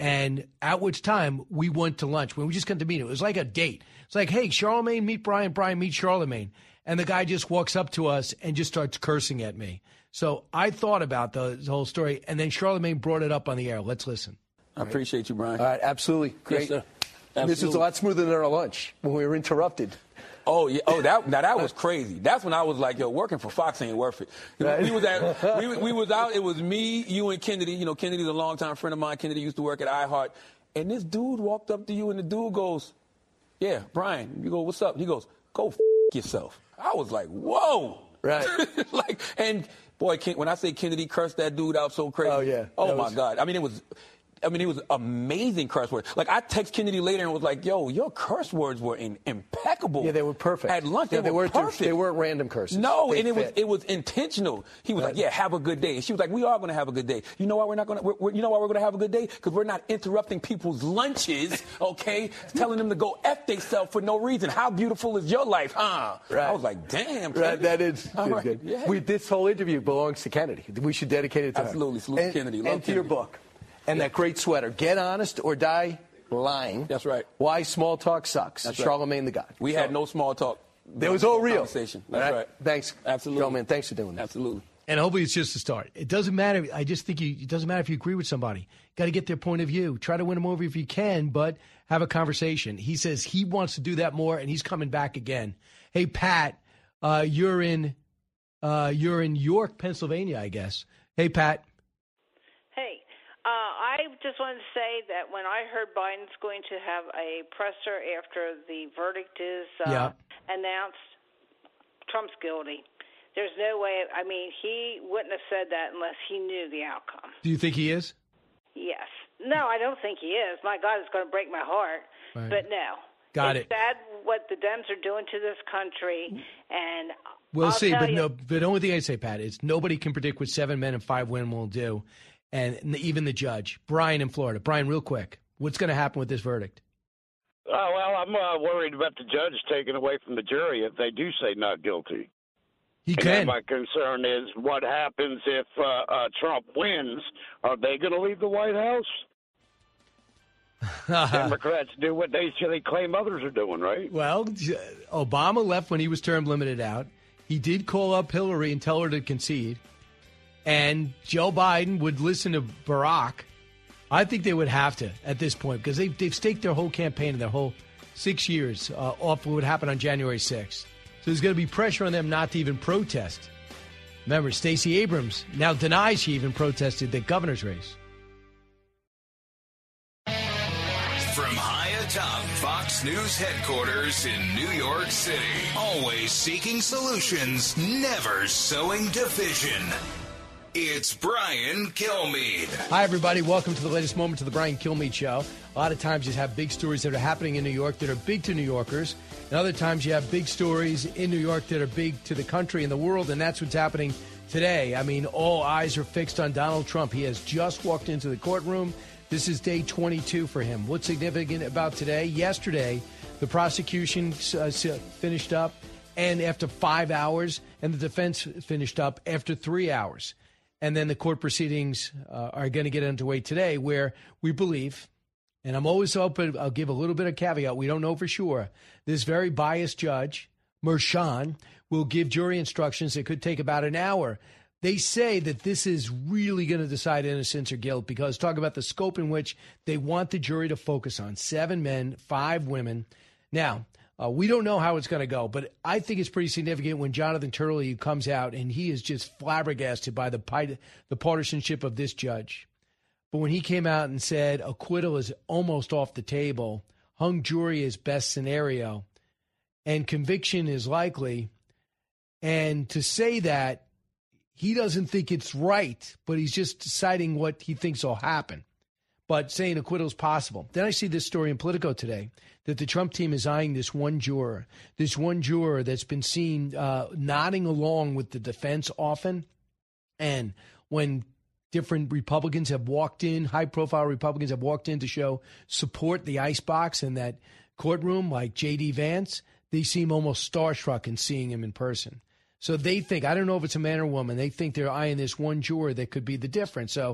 And at which time we went to lunch when we just got to meet him. It was like a date. It's like, hey, Charlemagne, meet Brian. Brian, meet Charlemagne. And the guy just walks up to us and just starts cursing at me. So I thought about the, the whole story, and then Charlemagne brought it up on the air. Let's listen. I appreciate you, Brian. All right, absolutely. Great. Yes, sir. This Absolutely. was a lot smoother than our lunch when we were interrupted. Oh yeah! Oh, that now that was crazy. That's when I was like, "Yo, working for Fox ain't worth it." Right. We was at, we, we was out. It was me, you, and Kennedy. You know, Kennedy's a longtime friend of mine. Kennedy used to work at iHeart, and this dude walked up to you, and the dude goes, "Yeah, Brian." You go, "What's up?" He goes, "Go f- yourself." I was like, "Whoa!" Right. like, and boy, Ken, when I say Kennedy cursed that dude out so crazy. Oh yeah. Oh that my was... God. I mean, it was. I mean, it was amazing curse words. Like, I text Kennedy later and was like, yo, your curse words were in, impeccable. Yeah, they were perfect. At lunch, yeah, they, they were weren't perfect. They weren't random curses. No, they and it fit. was it was intentional. He was right. like, yeah, have a good day. And she was like, we are going to have a good day. You know why we're not going to, you know why we're going to have a good day? Because we're not interrupting people's lunches, okay? Telling them to go F theyself for no reason. How beautiful is your life, huh? Right. I was like, damn. Right, that is All good. right. good. Yeah. We, this whole interview belongs to Kennedy. We should dedicate it to Absolutely. her. Salute and, Kennedy. Love and to Kennedy. your book. And that great sweater. Get honest or die lying. That's right. Why small talk sucks. That's Charlemagne right. the God. We so, had no small talk. There was all real. Conversation. That's right. right. Thanks. Absolutely. Charlemagne, thanks for doing that. Absolutely. And hopefully it's just a start. It doesn't matter. I just think you, it doesn't matter if you agree with somebody. Got to get their point of view. Try to win them over if you can, but have a conversation. He says he wants to do that more, and he's coming back again. Hey, Pat, uh, you're in uh, you're in York, Pennsylvania, I guess. Hey, Pat. Hey, uh, I just wanted to say that when I heard Biden's going to have a presser after the verdict is uh, yeah. announced, Trump's guilty. There's no way. I mean, he wouldn't have said that unless he knew the outcome. Do you think he is? Yes. No, I don't think he is. My God, it's going to break my heart. Right. But no. Got it's it. sad what the Dems are doing to this country, and We'll I'll see, tell but you, no. But the only thing I say, Pat, is nobody can predict what seven men and five women will do, and even the judge, Brian in Florida. Brian, real quick, what's going to happen with this verdict? Oh, well, I'm uh, worried about the judge taking away from the jury if they do say not guilty. He and can. My concern is what happens if uh, uh, Trump wins. Are they going to leave the White House? Democrats do what they, they claim others are doing, right? Well, Obama left when he was term limited out. He did call up Hillary and tell her to concede. And Joe Biden would listen to Barack. I think they would have to at this point because they've, they've staked their whole campaign and their whole six years uh, off what would happen on January sixth. So there's going to be pressure on them not to even protest. Remember, Stacey Abrams now denies she even protested the governor's race. From high atop Fox News headquarters in New York City, always seeking solutions, never sowing division. It's Brian Kilmeade. Hi, everybody. Welcome to the latest moment to the Brian Kilmeade Show. A lot of times you have big stories that are happening in New York that are big to New Yorkers. And other times you have big stories in New York that are big to the country and the world. And that's what's happening today. I mean, all eyes are fixed on Donald Trump. He has just walked into the courtroom. This is day twenty-two for him. What's significant about today? Yesterday, the prosecution uh, finished up, and after five hours, and the defense finished up after three hours. And then the court proceedings uh, are going to get underway today, where we believe, and I'm always open, I'll give a little bit of caveat, we don't know for sure, this very biased judge, Merchan, will give jury instructions that could take about an hour. They say that this is really going to decide innocence or guilt because talk about the scope in which they want the jury to focus on. Seven men, five women. Now, uh, we don't know how it's going to go, but I think it's pretty significant when Jonathan Turley comes out and he is just flabbergasted by the, the partisanship of this judge. But when he came out and said acquittal is almost off the table, hung jury is best scenario, and conviction is likely, and to say that, he doesn't think it's right, but he's just deciding what he thinks will happen. But saying acquittal is possible. Then I see this story in Politico today that the Trump team is eyeing this one juror, this one juror that's been seen uh, nodding along with the defense often. And when different Republicans have walked in, high-profile Republicans have walked in to show support the icebox in that courtroom, like J D. Vance, they seem almost starstruck in seeing him in person. So they think, I don't know if it's a man or woman, they think they're eyeing this one juror that could be the difference. So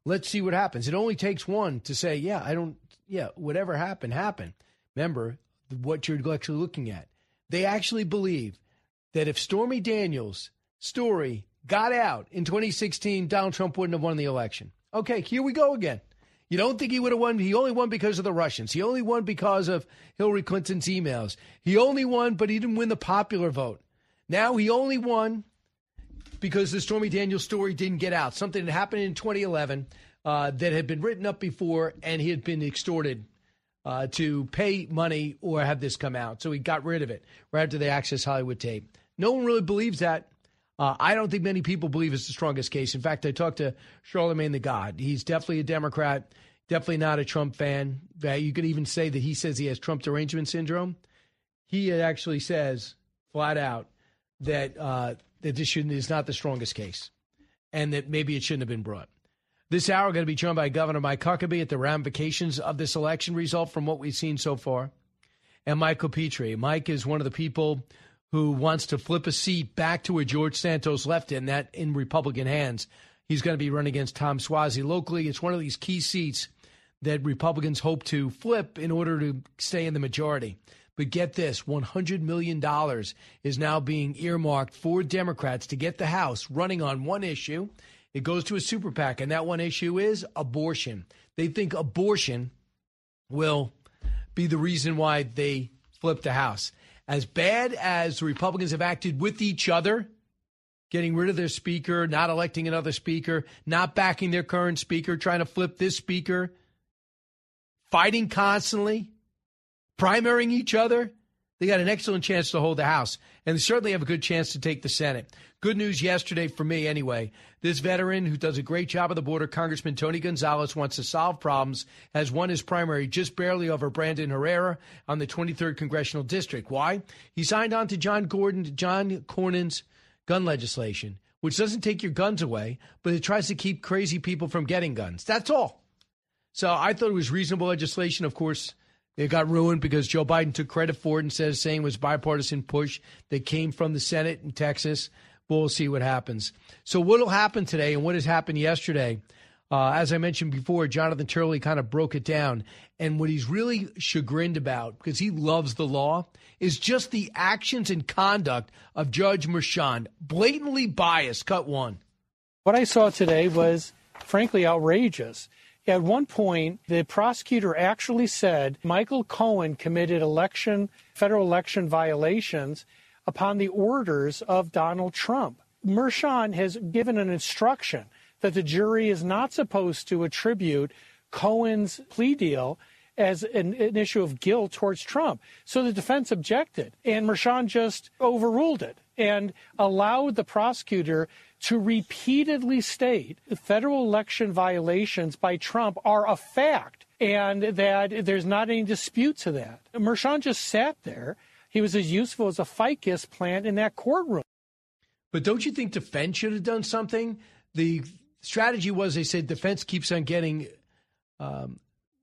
Let's see what happens. It only takes one to say, yeah, I don't, yeah, whatever happened, happened. Remember what you're actually looking at. They actually believe that if Stormy Daniels' story got out in twenty sixteen, Donald Trump wouldn't have won the election. Okay, here we go again. You don't think he would have won? He only won because of the Russians. He only won because of Hillary Clinton's emails. He only won, but he didn't win the popular vote. Now he only won because the Stormy Daniels story didn't get out. Something that happened in twenty eleven uh, that had been written up before, and he had been extorted uh, to pay money or have this come out. So he got rid of it right after the Access Hollywood tape. No one really believes that. Uh, I don't think many people believe it's the strongest case. In fact, I talked to Charlemagne the God. He's definitely a Democrat, definitely not a Trump fan. You could even say that he says he has Trump derangement syndrome. He actually says flat out that uh, that this shouldn't, is not the strongest case and that maybe it shouldn't have been brought. This hour going to be joined by Governor Mike Huckabee at the ramifications of this election result from what we've seen so far. And Michael Petrie. Mike is one of the people who wants to flip a seat back to where George Santos left it, and that in Republican hands. He's going to be running against Tom Suozzi locally. It's one of these key seats that Republicans hope to flip in order to stay in the majority. But get this, one hundred million dollars is now being earmarked for Democrats to get the House running on one issue. It goes to a super PAC, and that one issue is abortion. They think abortion will be the reason why they flip the House. As bad as the Republicans have acted with each other, getting rid of their speaker, not electing another speaker, not backing their current speaker, trying to flip this speaker, fighting constantly, primarying each other, they got an excellent chance to hold the House. And they certainly have a good chance to take the Senate. Good news yesterday for me anyway. This veteran who does a great job at the border, Congressman Tony Gonzalez, wants to solve problems, has won his primary just barely over Brandon Herrera on the twenty-third Congressional District. Why? He signed on to John Gordon, John Cornyn's gun legislation, which doesn't take your guns away, but it tries to keep crazy people from getting guns. That's all. So I thought it was reasonable legislation. Of course, it got ruined because Joe Biden took credit for it instead of saying it was bipartisan push that came from the Senate in Texas. We'll see what happens. So what will happen today and what has happened yesterday, uh, as I mentioned before, Jonathan Turley kind of broke it down. And what he's really chagrined about, because he loves the law, is just the actions and conduct of Judge Merchan. Blatantly biased, cut one. What I saw today was, frankly, outrageous. At one point, the prosecutor actually said Michael Cohen committed election, federal election violations upon the orders of Donald Trump. Merchan has given an instruction that the jury is not supposed to attribute Cohen's plea deal as an, an issue of guilt towards Trump. So the defense objected, and Merchan just overruled it and allowed the prosecutor to repeatedly state federal election violations by Trump are a fact and that there's not any dispute to that. Merchan just sat there. He was as useful as a ficus plant in that courtroom. But don't you think defense should have done something? The strategy was they said defense keeps on getting um,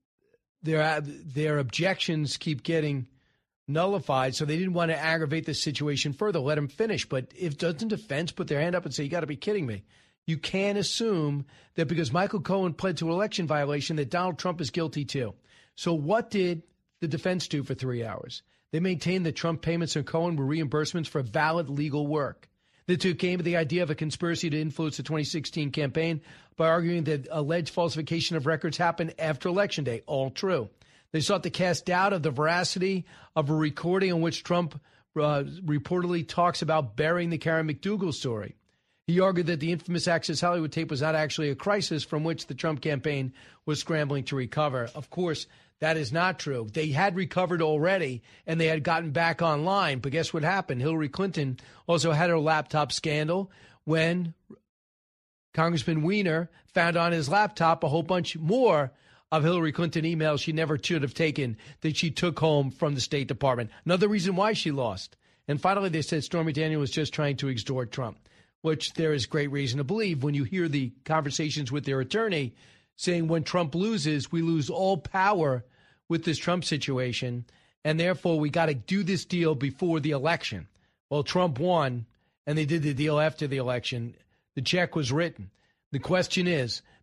their their objections keep getting nullified, so they didn't want to aggravate the situation further. Let him finish. But if doesn't defense put their hand up and say, you got to be kidding me? You can't assume that because Michael Cohen pled to an election violation that Donald Trump is guilty too. So what did the defense do for three hours? They maintained that Trump payments to Cohen were reimbursements for valid legal work. They took aim at the idea of a conspiracy to influence the twenty sixteen campaign by arguing that alleged falsification of records happened after Election Day. All true. They sought to cast doubt of the veracity of a recording in which Trump uh, reportedly talks about burying the Karen McDougal story. He argued that the infamous Access Hollywood tape was not actually a crisis from which the Trump campaign was scrambling to recover. Of course, that is not true. They had recovered already, and they had gotten back online. But guess what happened? Hillary Clinton also had her laptop scandal when Congressman Weiner found on his laptop a whole bunch more of Hillary Clinton emails she never should have taken that she took home from the State Department. Another reason why she lost. And finally, they said Stormy Daniels was just trying to extort Trump, which there is great reason to believe when you hear the conversations with their attorney saying when Trump loses, we lose all power with this Trump situation, and therefore we got to do this deal before the election. Well, Trump won, and they did the deal after the election. The check was written. The question is,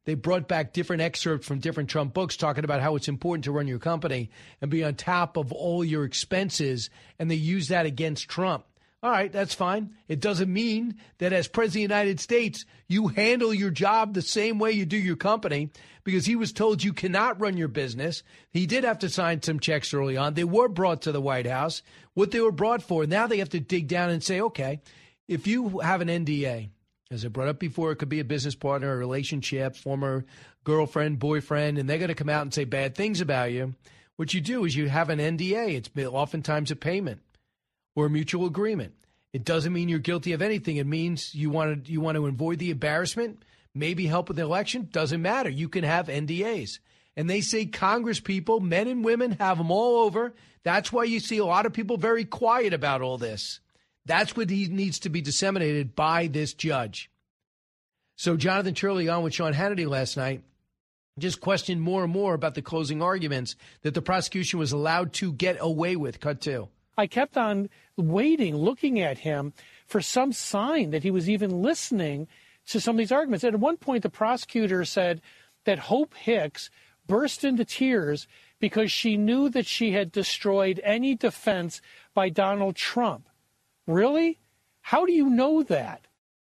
They brought back different excerpts from different Trump books talking about how it's important to run your company and be on top of all your expenses, and they use that against Trump. All right, that's fine. It doesn't mean that as President of the United States, you handle your job the same way you do your company, because he was told you cannot run your business. He did have to sign some checks early on. They were brought to the White House, what they were brought for. Now they have to dig down and say, okay, if you have an N D A, as I brought up before, it could be a business partner, a relationship, former girlfriend, boyfriend, and they're going to come out and say bad things about you. What you do is you have an N D A. It's oftentimes a payment or a mutual agreement. It doesn't mean you're guilty of anything. It means you want to you want to avoid the embarrassment, maybe help with the election. Doesn't matter. You can have N D As. And they say Congress people, men and women, have them all over. That's why you see a lot of people very quiet about all this. That's what he needs to be disseminated by this judge. So Jonathan Turley on with Sean Hannity last night just questioned more and more about the closing arguments that the prosecution was allowed to get away with. Cut two. I kept on waiting, looking at him for some sign that he was even listening to some of these arguments. And at one point, the prosecutor said that Hope Hicks burst into tears because she knew that she had destroyed any defense by Donald Trump. Really? How do you know that?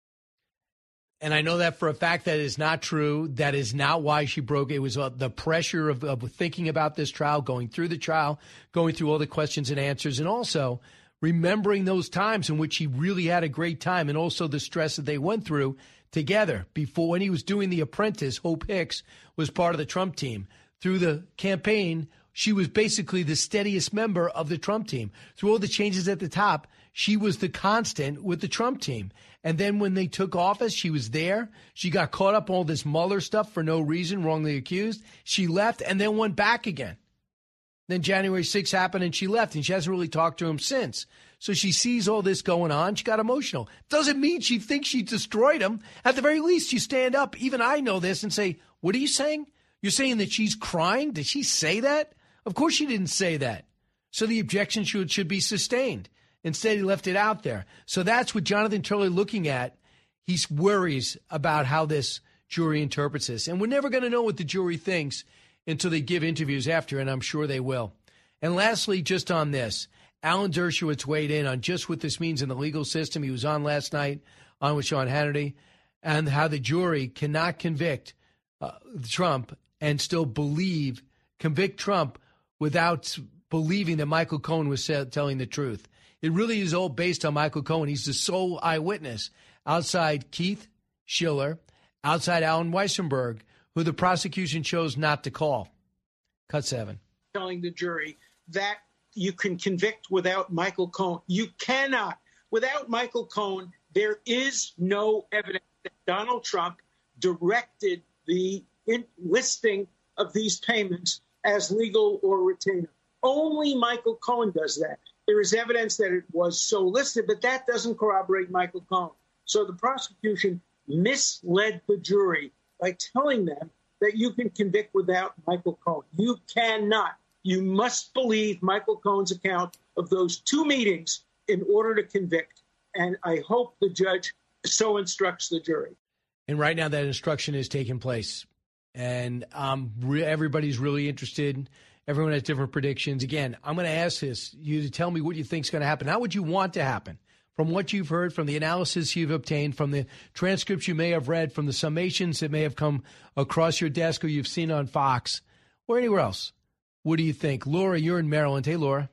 And I know that for a fact that is not true. That is not why she broke. It was uh, the pressure of, of thinking about this trial, going through the trial, going through all the questions and answers, and also remembering those times in which he really had a great time, and also the stress that they went through together. Before, when he was doing The Apprentice, Hope Hicks was part of the Trump team. Through the campaign, she was basically the steadiest member of the Trump team. Through all the changes at the top, she was the constant with the Trump team. And then when they took office, she was there. She got caught up on all this Mueller stuff for no reason, wrongly accused. She left and then went back again. Then January sixth happened and she left, and she hasn't really talked to him since. So she sees all this going on. She got emotional. Doesn't mean she thinks she destroyed him. At the very least, you stand up, even I know this, and say, what are you saying? You're saying that she's crying? Did she say that? Of course she didn't say that. So the objection should, should be sustained. Instead, he left it out there. So that's what Jonathan Turley looking at. He worries about how this jury interprets this. And we're never going to know what the jury thinks until they give interviews after, and I'm sure they will. And lastly, just on this, Alan Dershowitz weighed in on just what this means in the legal system. He was on last night on with Sean Hannity, and how the jury cannot convict uh, Trump and still believe, convict Trump without believing that Michael Cohen was telling the truth. It really is all based on Michael Cohen. He's the sole eyewitness outside Keith Schiller, outside Alan Weissenberg, who the prosecution chose not to call. Cut seven. Telling the jury that you can convict without Michael Cohen. You cannot. Without Michael Cohen, there is no evidence that Donald Trump directed the listing of these payments as legal or retainer. Only Michael Cohen does that. There is evidence that it was so listed, but that doesn't corroborate Michael Cohen. So the prosecution misled the jury by telling them that you can convict without Michael Cohen. You cannot. You must believe Michael Cohen's account of those two meetings in order to convict. And I hope the judge so instructs the jury. And right now that instruction is taking place. And um, re- everybody's really interested. Everyone has different predictions. Again, I'm going to ask this, you to tell me what you think is going to happen. Not what you want to happen. From what you've heard, from the analysis you've obtained, from the transcripts you may have read, from the summations that may have come across your desk or you've seen on Fox or anywhere else. What do you think? Laura, you're in Maryland. Hey, Laura.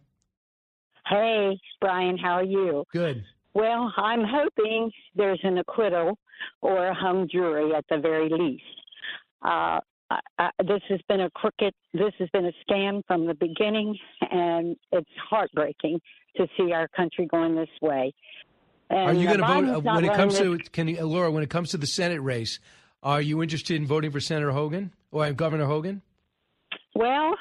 Hey, Brian, how are you? Good. Well, I'm hoping there's an acquittal or a hung jury at the very least. Uh, I, I, this has been a crooked, this has been a scam from the beginning, and it's heartbreaking to see our country going this way. And are you going to vote uh, when it comes this- to, can you, uh, Laura, when it comes to the Senate race, are you interested in voting for Senator Hogan or Governor Hogan? Well,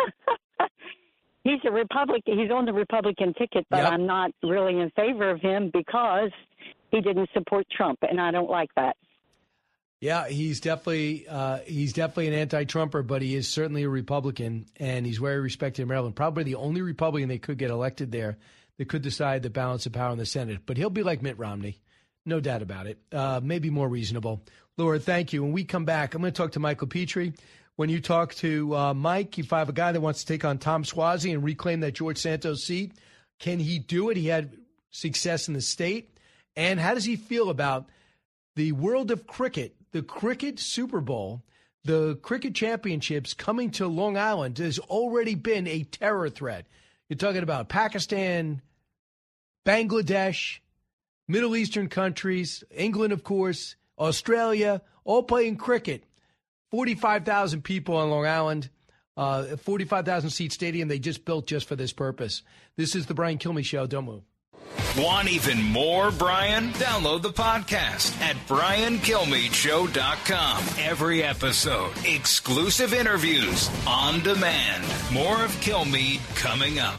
he's a Republican. He's on the Republican ticket, but Yep. I'm not really in favor of him because he didn't support Trump, and I don't like that. Yeah, he's definitely uh, he's definitely an anti-Trumper, but he is certainly a Republican, and he's very respected in Maryland. Probably the only Republican they could get elected there that could decide the balance of power in the Senate. But he'll be like Mitt Romney, no doubt about it. Uh, maybe more reasonable. Laura, thank you. When we come back, I'm going to talk to Michael Petrie. When you talk to uh, Mike, you have a guy that wants to take on Tom Suozzi and reclaim that George Santos seat. Can he do it? He had success in the state. And how does he feel about the world of cricket, the cricket Super Bowl, the cricket championships coming to Long Island? There's already been a terror threat. You're talking about Pakistan, Bangladesh, Middle Eastern countries, England, of course, Australia, all playing cricket. forty-five thousand people on Long Island, uh, forty-five thousand seat stadium they just built just for this purpose. This is the Brian Kilmeade Show. Don't move. Want even more Brian? Download the podcast at brian kilmeade show dot com. Every episode, exclusive interviews on demand. More of Kilmeade coming up.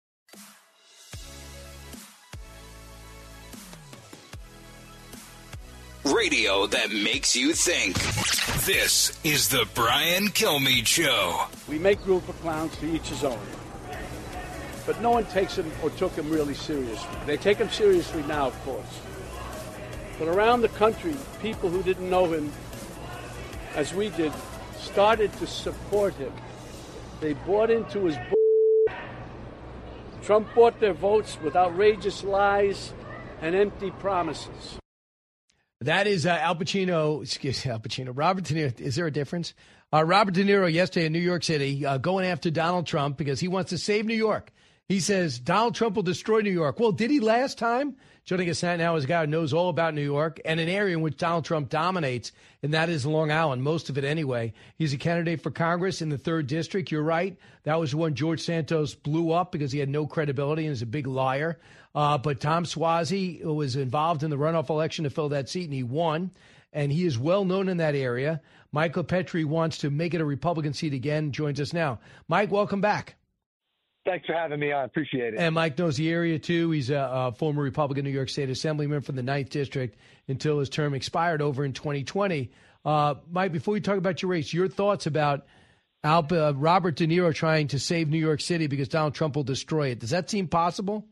Radio that makes you think. This is the Brian Kilmeade Show. We make room for clowns, to each his own. But no one takes him or took him really seriously. They take him seriously now, of course. But around the country, people who didn't know him as we did started to support him. They bought into his bull. Trump bought their votes with outrageous lies and empty promises. That is uh, Al Pacino, excuse me, Al Pacino, Robert De Niro. Is there a difference? Uh, Robert De Niro yesterday in New York City uh, going after Donald Trump because he wants to save New York. He says Donald Trump will destroy New York. Well, did he last time? Joining us now is a guy who knows all about New York and an area in which Donald Trump dominates, and that is Long Island, most of it anyway. He's a candidate for Congress in the third district. You're right. That was the one George Santos blew up because he had no credibility and is a big liar. Uh, but Tom Suozzi was involved in the runoff election to fill that seat, and he won. And he is well known in that area. Michael Petrie wants to make it a Republican seat again, joins us now. Mike, welcome back. Thanks for having me on. Appreciate it. And Mike knows the area, too. He's a, a former Republican New York State Assemblyman from the ninth District until his term expired over in twenty twenty. Uh, Mike, before we talk about your race, your thoughts about Al, uh, Robert De Niro trying to save New York City because Donald Trump will destroy it. Does that seem possible?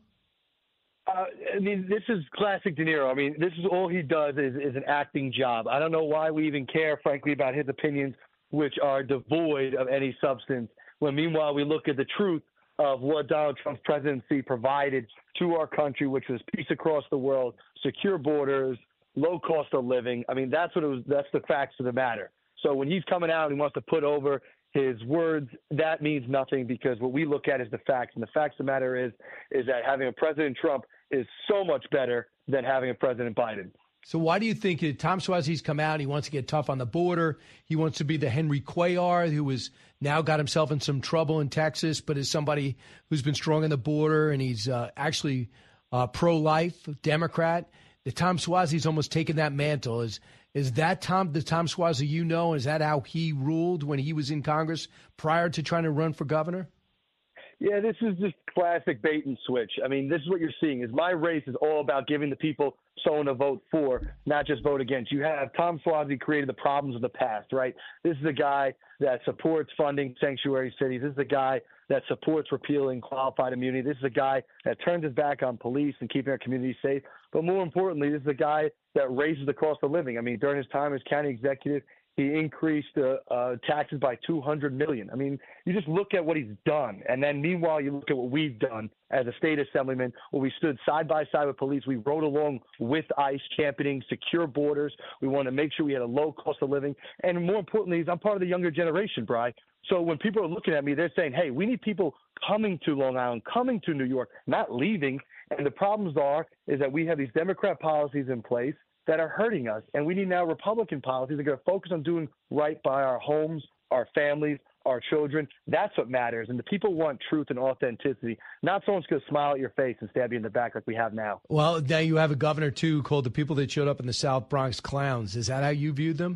Uh, I mean, this is classic De Niro. I mean, this is all he does is, is an acting job. I don't know why we even care, frankly, about his opinions, which are devoid of any substance, when meanwhile we look at the truth of what Donald Trump's presidency provided to our country, which was peace across the world, secure borders, low cost of living. I mean, that's what it was. That's the facts of the matter. So when he's coming out and he wants to put over his words, that means nothing, because what we look at is the facts. And the facts of the matter is, is that having a President Trump is so much better than having a President Biden. So why do you think uh, Tom Suozzi's come out? He wants to get tough on the border. He wants to be the Henry Cuellar, who has now got himself in some trouble in Texas, but is somebody who's been strong on the border, and he's uh, actually uh, pro-life, Democrat. The Tom Suozzi's almost taken that mantle. Is is that Tom the Tom Suozzi you know? Is that how he ruled when he was in Congress prior to trying to run for governor? Yeah, this is just classic bait and switch. I mean, this is what you're seeing. Is my race is all about giving the people someone to vote for, not just vote against. You have Tom Suozzi created the problems of the past, right? This is a guy that supports funding sanctuary cities. This is a guy that supports repealing qualified immunity. This is a guy that turns his back on police and keeping our communities safe. But more importantly, this is a guy that raises the cost of living. I mean, during his time as county executive, he increased uh, uh, taxes by two hundred million dollars. I mean, you just look at what he's done. And then meanwhile, you look at what we've done as a state assemblyman, where we stood side by side with police. We rode along with ICE, championing secure borders. We wanted to make sure we had a low cost of living. And more importantly, is I'm part of the younger generation, Bri. So when people are looking at me, they're saying, hey, we need people coming to Long Island, coming to New York, not leaving. And the problems are is that we have these Democrat policies in place that are hurting us. And we need now Republican policies that are going to focus on doing right by our homes, our families, our children. That's what matters. And the people want truth and authenticity, not someone's going to smile at your face and stab you in the back like we have now. Well, now you have a governor, too, called the people that showed up in the South Bronx clowns. Is that how you viewed them?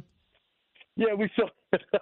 Yeah, we saw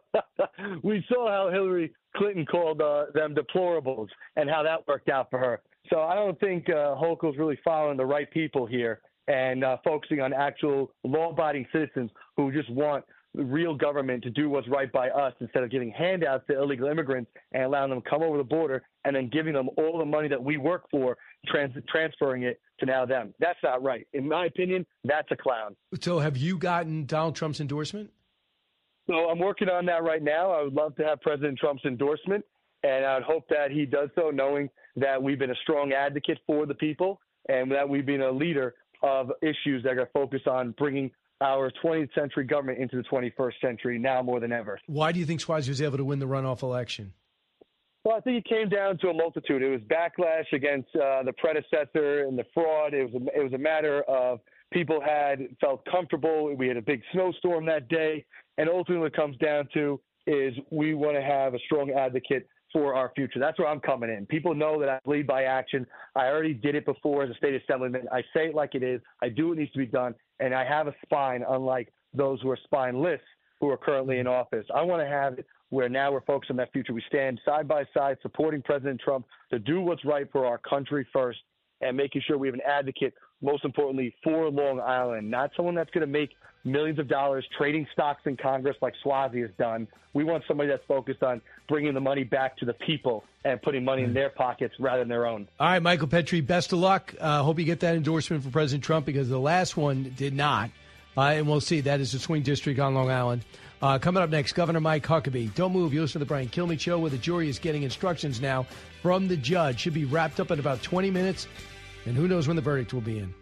we saw how Hillary Clinton called uh, them deplorables and how that worked out for her. So I don't think uh, Hochul's really following the right people here and uh, focusing on actual law-abiding citizens who just want the real government to do what's right by us instead of giving handouts to illegal immigrants and allowing them to come over the border and then giving them all the money that we work for, trans- transferring it to now them. That's not right. In my opinion, that's a clown. So have you gotten Donald Trump's endorsement? So I'm working on that right now. I would love to have President Trump's endorsement, and I would hope that he does so, knowing that we've been a strong advocate for the people and that we've been a leader of issues that are going to focus on bringing our twentieth century government into the twenty-first century now more than ever. Why do you think Suozzi was able to win the runoff election? Well, I think it came down to a multitude. It was backlash against uh, the predecessor and the fraud. It was a, it was a matter of people had felt comfortable. We had a big snowstorm that day. And ultimately what it comes down to is we want to have a strong advocate for our future. That's where I'm coming in. People know that I lead by action. I already did it before as a state assemblyman. I say it like it is. I do what needs to be done. And I have a spine, unlike those who are spineless who are currently in office. I want to have it where now we're focused on that future. We stand side by side supporting President Trump to do what's right for our country first and making sure we have an advocate, most importantly, for Long Island, not someone that's going to make millions of dollars trading stocks in Congress like Suozzi has done. We want somebody that's focused on bringing the money back to the people and putting money in their pockets rather than their own. All right, Michael Petrie, best of luck. Uh, hope you get that endorsement for President Trump because the last one did not. Uh, and we'll see. That is the swing district on Long Island. Uh, coming up next, Governor Mike Huckabee. Don't move. You listen to the Brian Kilmeade Show, where the jury is getting instructions now from the judge. Should be wrapped up in about twenty minutes. And who knows when the verdict will be in.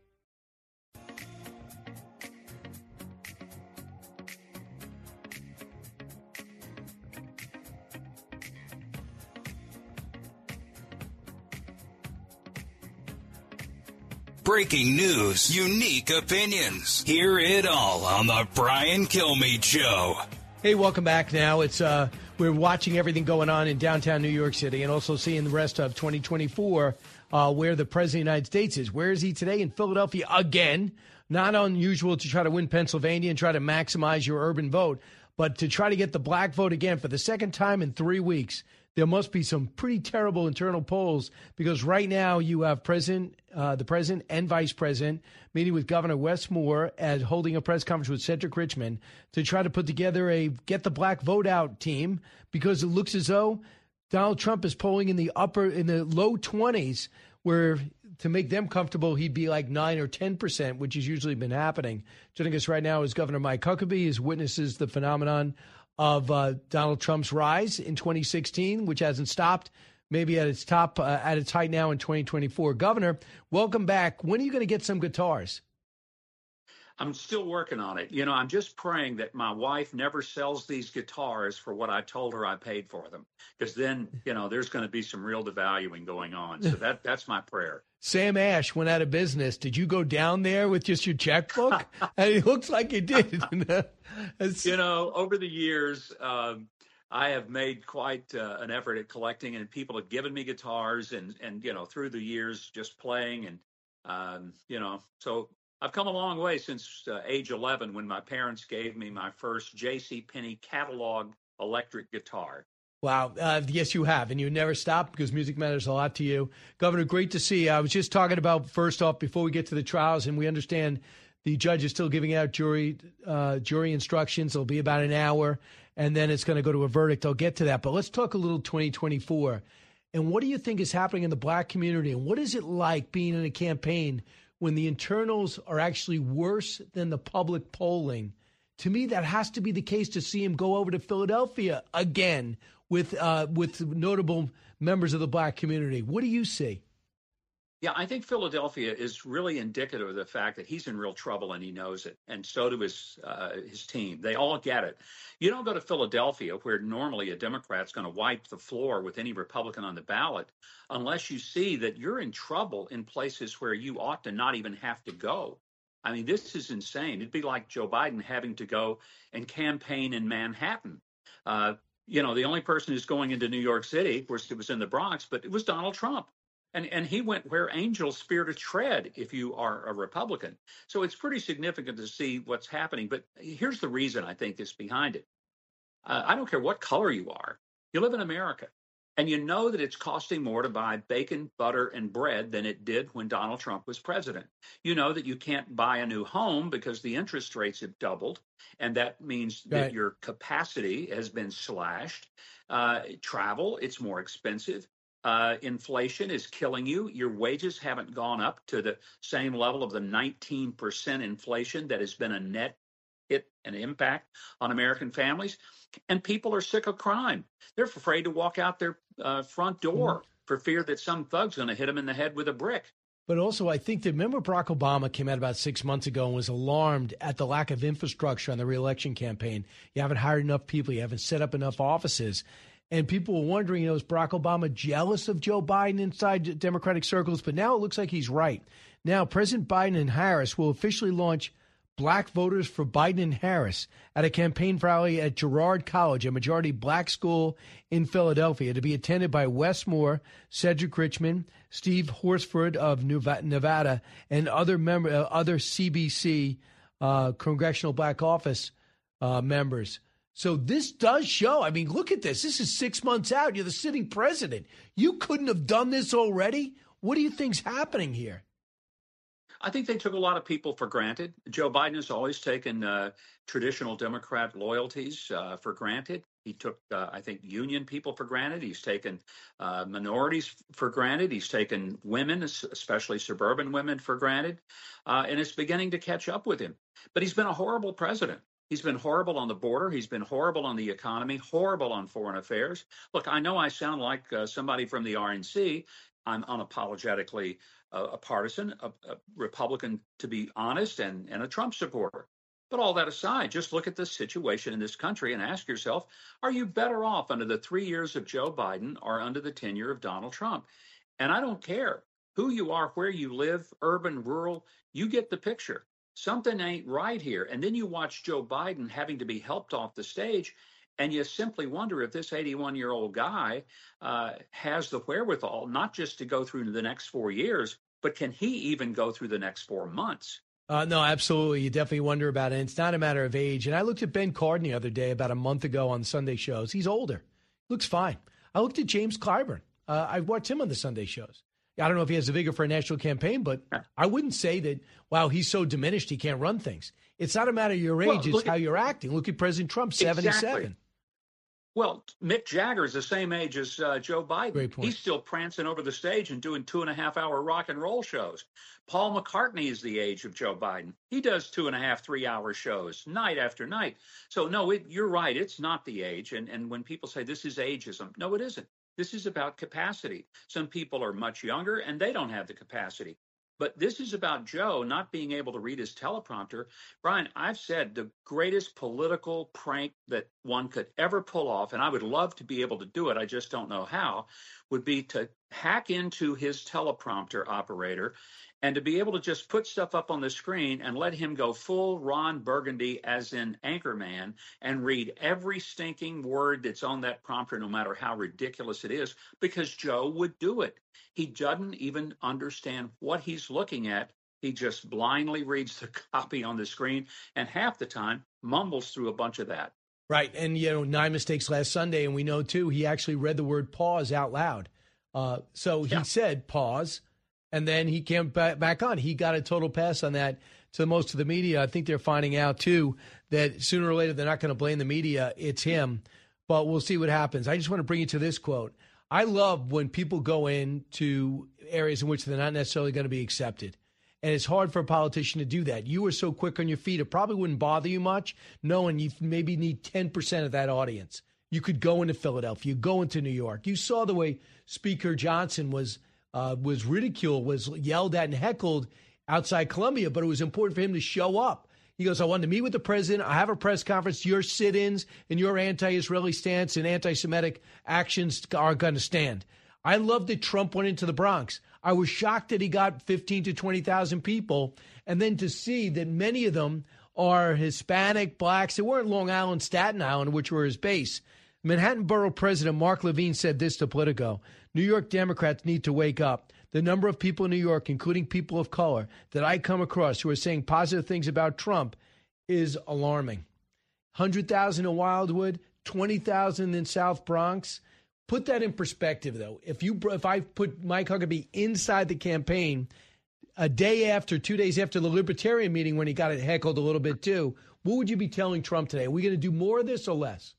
Breaking news, unique opinions. Hear it all on the Brian Kilmeade Show. Hey, welcome back now. It's uh, we're watching everything going on in downtown New York City and also seeing the rest of twenty twenty-four, uh, where the President of the United States is. Where is he today? In Philadelphia again. Not unusual to try to win Pennsylvania and try to maximize your urban vote, but to try to get the black vote again for the second time in three weeks. There must be some pretty terrible internal polls because right now you have president, uh, the president and vice president meeting with Governor Wes Moore and holding a press conference with Cedric Richmond to try to put together a get the black vote out team because it looks as though Donald Trump is polling in the upper, in the low twenties, where to make them comfortable, he'd be like nine or ten percent, which has usually been happening. Joining us right now is Governor Mike Huckabee, as witnesses the phenomenon of uh, Donald Trump's rise in twenty sixteen, which hasn't stopped, maybe at its top, uh, at its height now in twenty twenty-four. Governor, welcome back. When are you going to get some guitars? I'm still working on it. You know, I'm just praying that my wife never sells these guitars for what I told her I paid for them, because then, you know, there's going to be some real devaluing going on. So that that's my prayer. Sam Ash went out of business. Did you go down there with just your checkbook? And it looks like you did. You know, over the years, um, I have made quite uh, an effort at collecting, and people have given me guitars and, and you know, through the years just playing. And, um, you know, so I've come a long way since uh, age eleven when my parents gave me my first J C Penney catalog electric guitar. Wow. Uh, yes, you have. And you never stop because music matters a lot to you. Governor, great to see you. I was just talking about, first off, before we get to the trials, and we understand the judge is still giving out jury uh, jury instructions. It'll be about an hour, and then it's going to go to a verdict. I'll get to that. But let's talk a little twenty twenty-four. And what do you think is happening in the black community? And what is it like being in a campaign when the internals are actually worse than the public polling? To me, that has to be the case to see him go over to Philadelphia again with uh, with notable members of the black community. What do you see? Yeah, I think Philadelphia is really indicative of the fact that he's in real trouble and he knows it, and so do his uh, his team. They all get it. You don't go to Philadelphia, where normally a Democrat's going to wipe the floor with any Republican on the ballot, unless you see that you're in trouble in places where you ought to not even have to go. I mean, this is insane. It'd be like Joe Biden having to go and campaign in Manhattan. Uh, you know, the only person who's going into New York City, of course, it was in the Bronx, but it was Donald Trump. And and he went where angels fear to tread if you are a Republican. So it's pretty significant to see what's happening. But here's the reason I think is behind it. Uh, I don't care what color you are. You live in America. And you know that it's costing more to buy bacon, butter, and bread than it did when Donald Trump was president. You know that you can't buy a new home because the interest rates have doubled, and that means Right. that your capacity has been slashed. Uh, travel, it's more expensive. Uh, inflation is killing you. Your wages haven't gone up to the same level of the nineteen percent inflation that has been a net hit and impact on American families. And people are sick of crime. They're afraid to walk out their uh, front door mm-hmm. for fear that some thug's going to hit them in the head with a brick. But also, I think that, remember Barack Obama came out about six months ago and was alarmed at the lack of infrastructure on the reelection campaign. You haven't hired enough people. You haven't set up enough offices. And people were wondering, you know, is Barack Obama jealous of Joe Biden inside Democratic circles? But now it looks like he's right. Now, President Biden and Harris will officially launch Black Voters for Biden and Harris at a campaign rally at Girard College, a majority black school in Philadelphia, to be attended by Wes Moore, Cedric Richmond, Steve Horsford of Nevada, and other member, uh, other C B C uh, Congressional Black Office uh, members. So this does show. I mean, look at this. This is six months out. You're the sitting president. You couldn't have done this already. What do you think's happening here? I think they took a lot of people for granted. Joe Biden has always taken uh, traditional Democrat loyalties uh, for granted. He took, uh, I think, union people for granted. He's taken uh, minorities for granted. He's taken women, especially suburban women, for granted. Uh, and it's beginning to catch up with him. But he's been a horrible president. He's been horrible on the border. He's been horrible on the economy, horrible on foreign affairs. Look, I know I sound like uh, somebody from the R N C. I'm unapologetically uh, a partisan, a, a Republican, to be honest, and, and a Trump supporter. But all that aside, just look at the situation in this country and ask yourself, are you better off under the three years of Joe Biden or under the tenure of Donald Trump? And I don't care who you are, where you live, urban, rural, you get the picture. Something ain't right here. And then you watch Joe Biden having to be helped off the stage, and you simply wonder if this eighty-one-year-old guy uh, has the wherewithal, not just to go through the next four years, but can he even go through the next four months? Uh, no, absolutely. You definitely wonder about it. And it's not a matter of age. And I looked at Ben Cardin the other day, about a month ago on Sunday shows. He's older. Looks fine. I looked at James Clyburn. Uh, I watched him on the Sunday shows. I don't know if he has the vigor for a national campaign, but I wouldn't say that, wow, he's so diminished he can't run things. It's not a matter of your age. Well, it's how at, you're acting. Look at President Trump, seventy-seven. Exactly. Well, Mick Jagger is the same age as uh, Joe Biden. Great point. He's still prancing over the stage and doing two and a half hour rock and roll shows. Paul McCartney is the age of Joe Biden. He does two and a half, three hour shows night after night. So, no, it, you're right. It's not the age. And, and when people say this is ageism, no, it isn't. This is about capacity. Some people are much younger and they don't have the capacity. But this is about Joe not being able to read his teleprompter. Brian, I've said the greatest political prank that one could ever pull off, and I would love to be able to do it, I just don't know how, would be to hack into his teleprompter operator and to be able to just put stuff up on the screen and let him go full Ron Burgundy as in Anchorman and read every stinking word that's on that prompter, no matter how ridiculous it is, because Joe would do it. He doesn't even understand what he's looking at. He just blindly reads the copy on the screen and half the time mumbles through a bunch of that. Right. And, you know, nine mistakes last Sunday. And we know, too, he actually read the word pause out loud. Uh, so he yeah. said pause, and then he came back on. He got a total pass on that to most of the media. I think they're finding out, too, that sooner or later they're not going to blame the media. It's him. But we'll see what happens. I just want to bring you to this quote. I love when people go into areas in which they're not necessarily going to be accepted. And it's hard for a politician to do that. You were so quick on your feet, it probably wouldn't bother you much, knowing you maybe need ten percent of that audience. You could go into Philadelphia, go into New York. You saw the way Speaker Johnson was uh, was ridiculed, was yelled at and heckled outside Columbia, but it was important for him to show up. He goes, I wanted to meet with the president. I have a press conference. Your sit-ins and your anti-Israeli stance and anti-Semitic actions are going to stand. I love that Trump went into the Bronx. I was shocked that he got fifteen to twenty thousand people. And then to see that many of them are Hispanic, blacks. They weren't Long Island, Staten Island, which were his base. Manhattan Borough President Mark Levine said this to Politico. New York Democrats need to wake up. The number of people in New York, including people of color, that I come across who are saying positive things about Trump is alarming. one hundred thousand in Wildwood, twenty thousand in South Bronx. Put that in perspective, though. If you if I put Mike Huckabee inside the campaign a day after, two days after the Libertarian meeting when he got it heckled a little bit too, what would you be telling Trump today? Are we going to do more of this or less?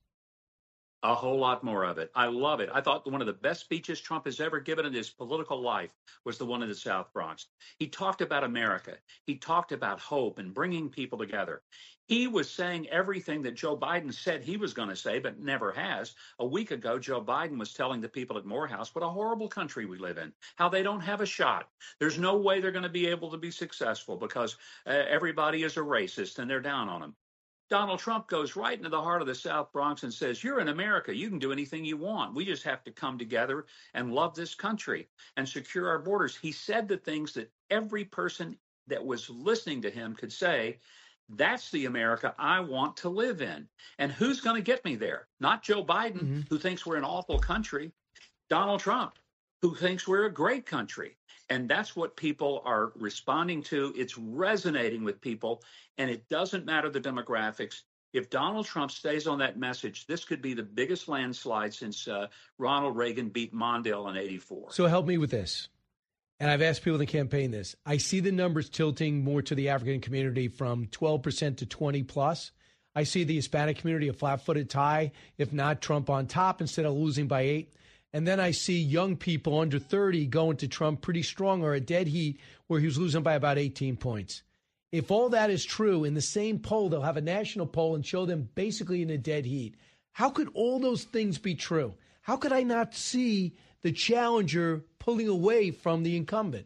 A whole lot more of it. I love it. I thought one of the best speeches Trump has ever given in his political life was the one in the South Bronx. He talked about America. He talked about hope and bringing people together. He was saying everything that Joe Biden said he was going to say, but never has. A week ago, Joe Biden was telling the people at Morehouse what a horrible country we live in, how they don't have a shot. There's no way they're going to be able to be successful because uh, everybody is a racist and they're down on them. Donald Trump goes right into the heart of the South Bronx and says, you're in America. You can do anything you want. We just have to come together and love this country and secure our borders. He said the things that every person that was listening to him could say, that's the America I want to live in. And who's going to get me there? Not Joe Biden, mm-hmm. who thinks we're an awful country. Donald Trump, who thinks we're a great country. And that's what people are responding to. It's resonating with people, and it doesn't matter the demographics. If Donald Trump stays on that message, this could be the biggest landslide since uh, Ronald Reagan beat Mondale in eighty-four. So help me with this. And I've asked people in the campaign this. I see the numbers tilting more to the African community from twelve percent to twenty plus. I see the Hispanic community a flat-footed tie, if not Trump on top instead of losing by eight. And then I see young people under thirty going to Trump pretty strong or a dead heat where he was losing by about eighteen points. If all that is true, in the same poll, they'll have a national poll and show them basically in a dead heat. How could all those things be true? How could I not see the challenger pulling away from the incumbent?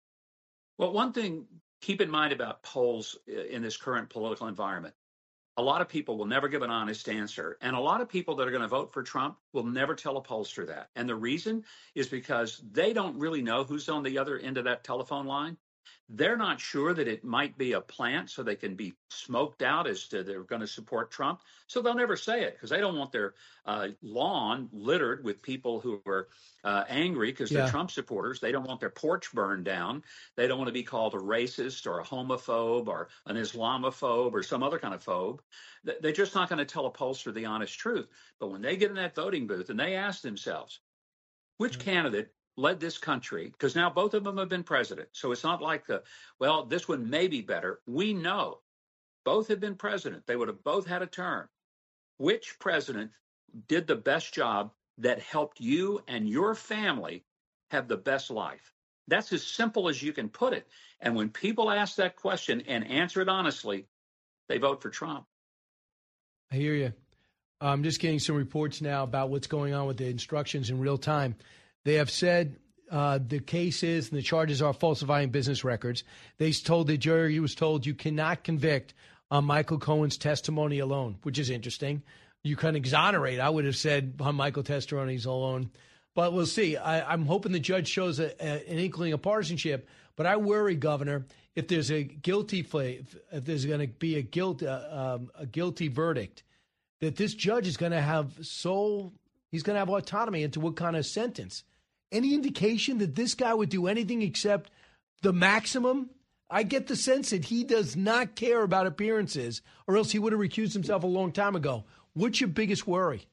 Well, one thing, keep in mind about polls in this current political environment. A lot of people will never give an honest answer. And a lot of people that are going to vote for Trump will never tell a pollster that. And the reason is because they don't really know who's on the other end of that telephone line. They're not sure that it might be a plant so they can be smoked out as to they're going to support Trump. So they'll never say it because they don't want their uh, lawn littered with people who are uh, angry because Yeah. they're Trump supporters. They don't want their porch burned down. They don't want to be called a racist or a homophobe or an Islamophobe or some other kind of phobe. Th- They're just not going to tell a pollster the honest truth. But when they get in that voting booth and they ask themselves, which candidate led this country, because now both of them have been president. So it's not like the, well, this one may be better. We know both have been president. They would have both had a term. Which president did the best job that helped you and your family have the best life? That's as simple as you can put it. And when people ask that question and answer it honestly, they vote for Trump. I hear you. I'm just getting some reports now about what's going on with the instructions in real time. They have said uh, the case is and the charges are falsifying business records. They told the jury, was told you cannot convict on Michael Cohen's testimony alone, which is interesting. You can exonerate. I would have said on Michael testimonies alone. But we'll see. I, I'm hoping the judge shows a, a, an inkling of partisanship. But I worry, Governor, if there's a guilty, if, if there's going to be a guilt, uh, um, a guilty verdict, that this judge is going to have sole, he's going to have autonomy into what kind of sentence. Any indication that this guy would do anything except the maximum? I get the sense that he does not care about appearances, or else he would have recused himself a long time ago. What's your biggest worry?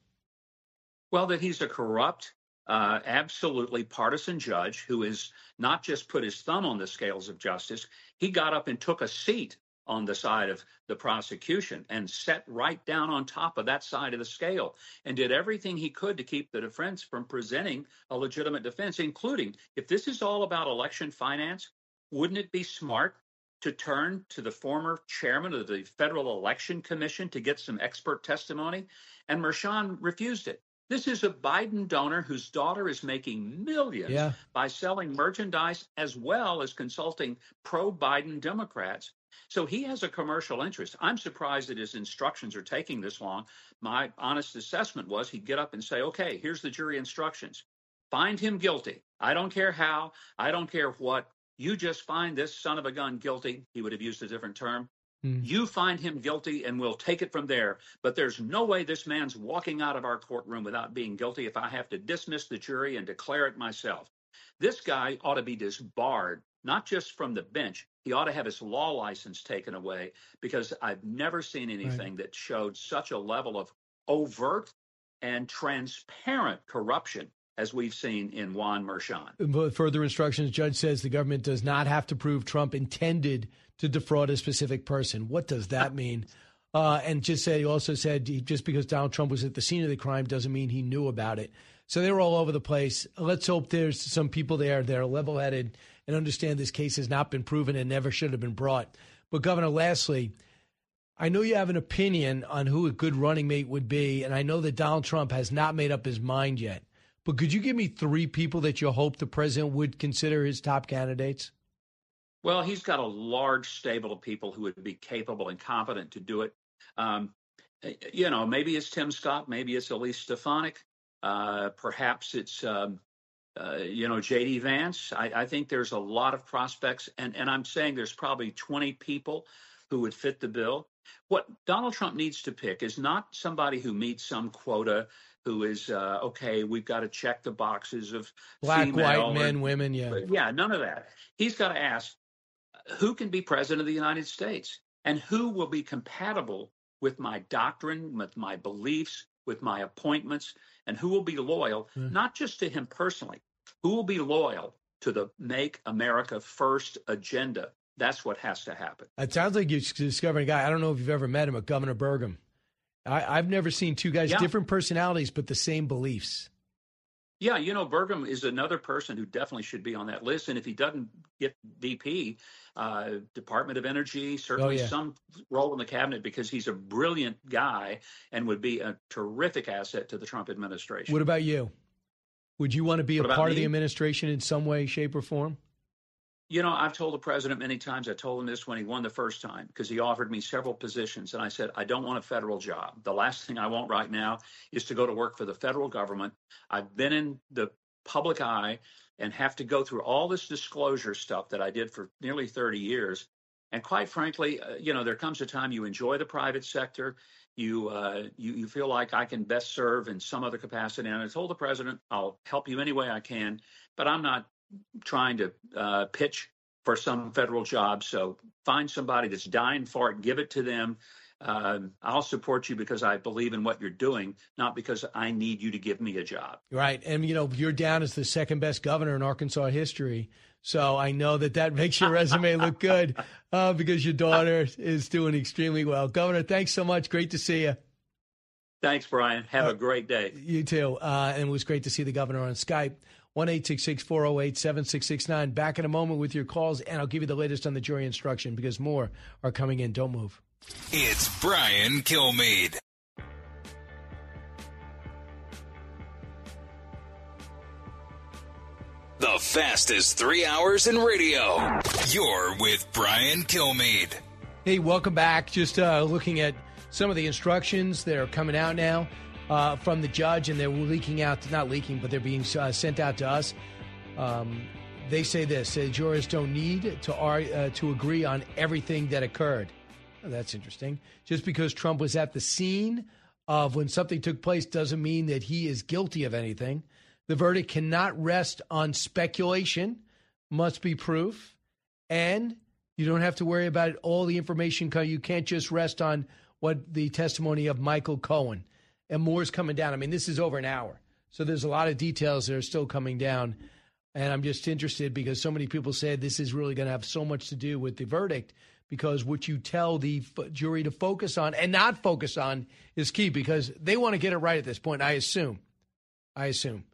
Well, that he's a corrupt, uh, absolutely partisan judge who has not just put his thumb on the scales of justice, he got up and took a seat on the side of the prosecution and sat right down on top of that side of the scale and did everything he could to keep the defense from presenting a legitimate defense, including if this is all about election finance, wouldn't it be smart to turn to the former chairman of the Federal Election Commission to get some expert testimony? And Merchan refused it. This is a Biden donor whose daughter is making millions Yeah. by selling merchandise as well as consulting pro-Biden Democrats. So he has a commercial interest. I'm surprised that his instructions are taking this long. My honest assessment was he'd get up and say, okay, here's the jury instructions. Find him guilty. I don't care how. I don't care what. You just find this son of a gun guilty. He would have used a different term. Mm. You find him guilty and we'll take it from there. But there's no way this man's walking out of our courtroom without being guilty if I have to dismiss the jury and declare it myself. This guy ought to be disbarred, not just from the bench. He ought to have his law license taken away because I've never seen anything Right. that showed such a level of overt and transparent corruption, as we've seen in Juan Merchan. But further instructions, judge says the government does not have to prove Trump intended to defraud a specific person. What does that mean? Uh, and just said, he also said just because Donald Trump was at the scene of the crime doesn't mean he knew about it. So they were all over the place. Let's hope there's some people there that are level-headed and understand this case has not been proven and never should have been brought. But, Governor, lastly, I know you have an opinion on who a good running mate would be, and I know that Donald Trump has not made up his mind yet. But could you give me three people that you hope the president would consider his top candidates? Well, he's got a large stable of people who would be capable and competent to do it. Um, you know, maybe it's Tim Scott, maybe it's Elise Stefanik, uh, perhaps it's, um, uh, you know, J D Vance. I, I think there's a lot of prospects, and, and I'm saying there's probably twenty people who would fit the bill. What Donald Trump needs to pick is not somebody who meets some quota, who is, uh, okay, we've got to check the boxes of black, female white, men, or, women, yeah. Yeah, none of that. He's got to ask, who can be president of the United States and who will be compatible with my doctrine, with my beliefs, with my appointments, and who will be loyal, mm. not just to him personally, who will be loyal to the Make America First agenda. That's what has to happen. It sounds like you're discovering a guy. I don't know if you've ever met him, but Governor Burgum. I, I've never seen two guys, yeah. different personalities, but the same beliefs. Yeah, you know, Burgum is another person who definitely should be on that list. And if he doesn't get V P, uh, Department of Energy, certainly oh, yeah. some role in the cabinet, because he's a brilliant guy and would be a terrific asset to the Trump administration. What about you? Would you want to be what a part me? of the administration in some way, shape, or form? You know, I've told the president many times, I told him this when he won the first time, because he offered me several positions. And I said, I don't want a federal job. The last thing I want right now is to go to work for the federal government. I've been in the public eye and have to go through all this disclosure stuff that I did for nearly thirty years. And quite frankly, uh, you know, there comes a time you enjoy the private sector. You, uh, you you feel like I can best serve in some other capacity. And I told the president, I'll help you any way I can, but I'm not trying to uh, pitch for some federal job. So find somebody that's dying for it, give it to them. Uh, I'll support you because I believe in what you're doing, not because I need you to give me a job. Right. And, you know, you're down as the second best governor in Arkansas history. So I know that that makes your resume look good uh, because your daughter is doing extremely well. Governor, thanks so much. Great to see you. Thanks, Brian. Have uh, a great day. You too. Uh, and it was great to see the governor on Skype. one eight six six, four oh eight, seven six six nine. Back in a moment with your calls, and I'll give you the latest on the jury instruction because more are coming in. Don't move. It's Brian Kilmeade. The fastest three hours in radio. You're with Brian Kilmeade. Hey, welcome back. Just uh, looking at some of the instructions that are coming out now uh, from the judge, and they're leaking out, not leaking, but they're being uh, sent out to us. Um, they say this, uh, jurors don't need to, uh, to agree on everything that occurred. Oh, that's interesting. Just because Trump was at the scene of when something took place doesn't mean that he is guilty of anything. The verdict cannot rest on speculation, must be proof, and you don't have to worry about all the information. You can't just rest on what the testimony of Michael Cohen. And more is coming down. I mean, this is over an hour, so there's a lot of details that are still coming down. And I'm just interested because so many people said this is really going to have so much to do with the verdict, because what you tell the f- jury to focus on and not focus on is key, because they want to get it right at this point, I assume. I assume.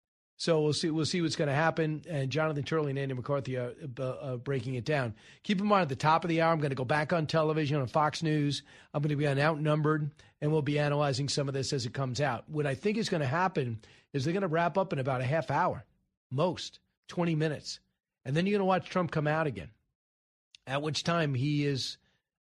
So we'll see. We'll see what's going to happen. And Jonathan Turley and Andy McCarthy are uh, uh, breaking it down. Keep in mind, at the top of the hour, I'm going to go back on television on Fox News. I'm going to be on Outnumbered, and we'll be analyzing some of this as it comes out. What I think is going to happen is they're going to wrap up in about a half hour, most twenty minutes, and then you're going to watch Trump come out again. At which time he is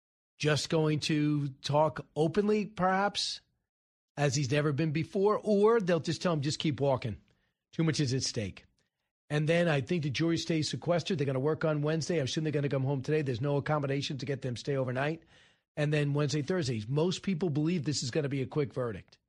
just going to talk openly, perhaps, as he's never been before, or they'll just tell him just keep walking. Too much is at stake. And then I think the jury stays sequestered. They're going to work on Wednesday. I assume they're going to come home today. There's no accommodation to get them to stay overnight. And then Wednesday, Thursday. Most people believe this is going to be a quick verdict.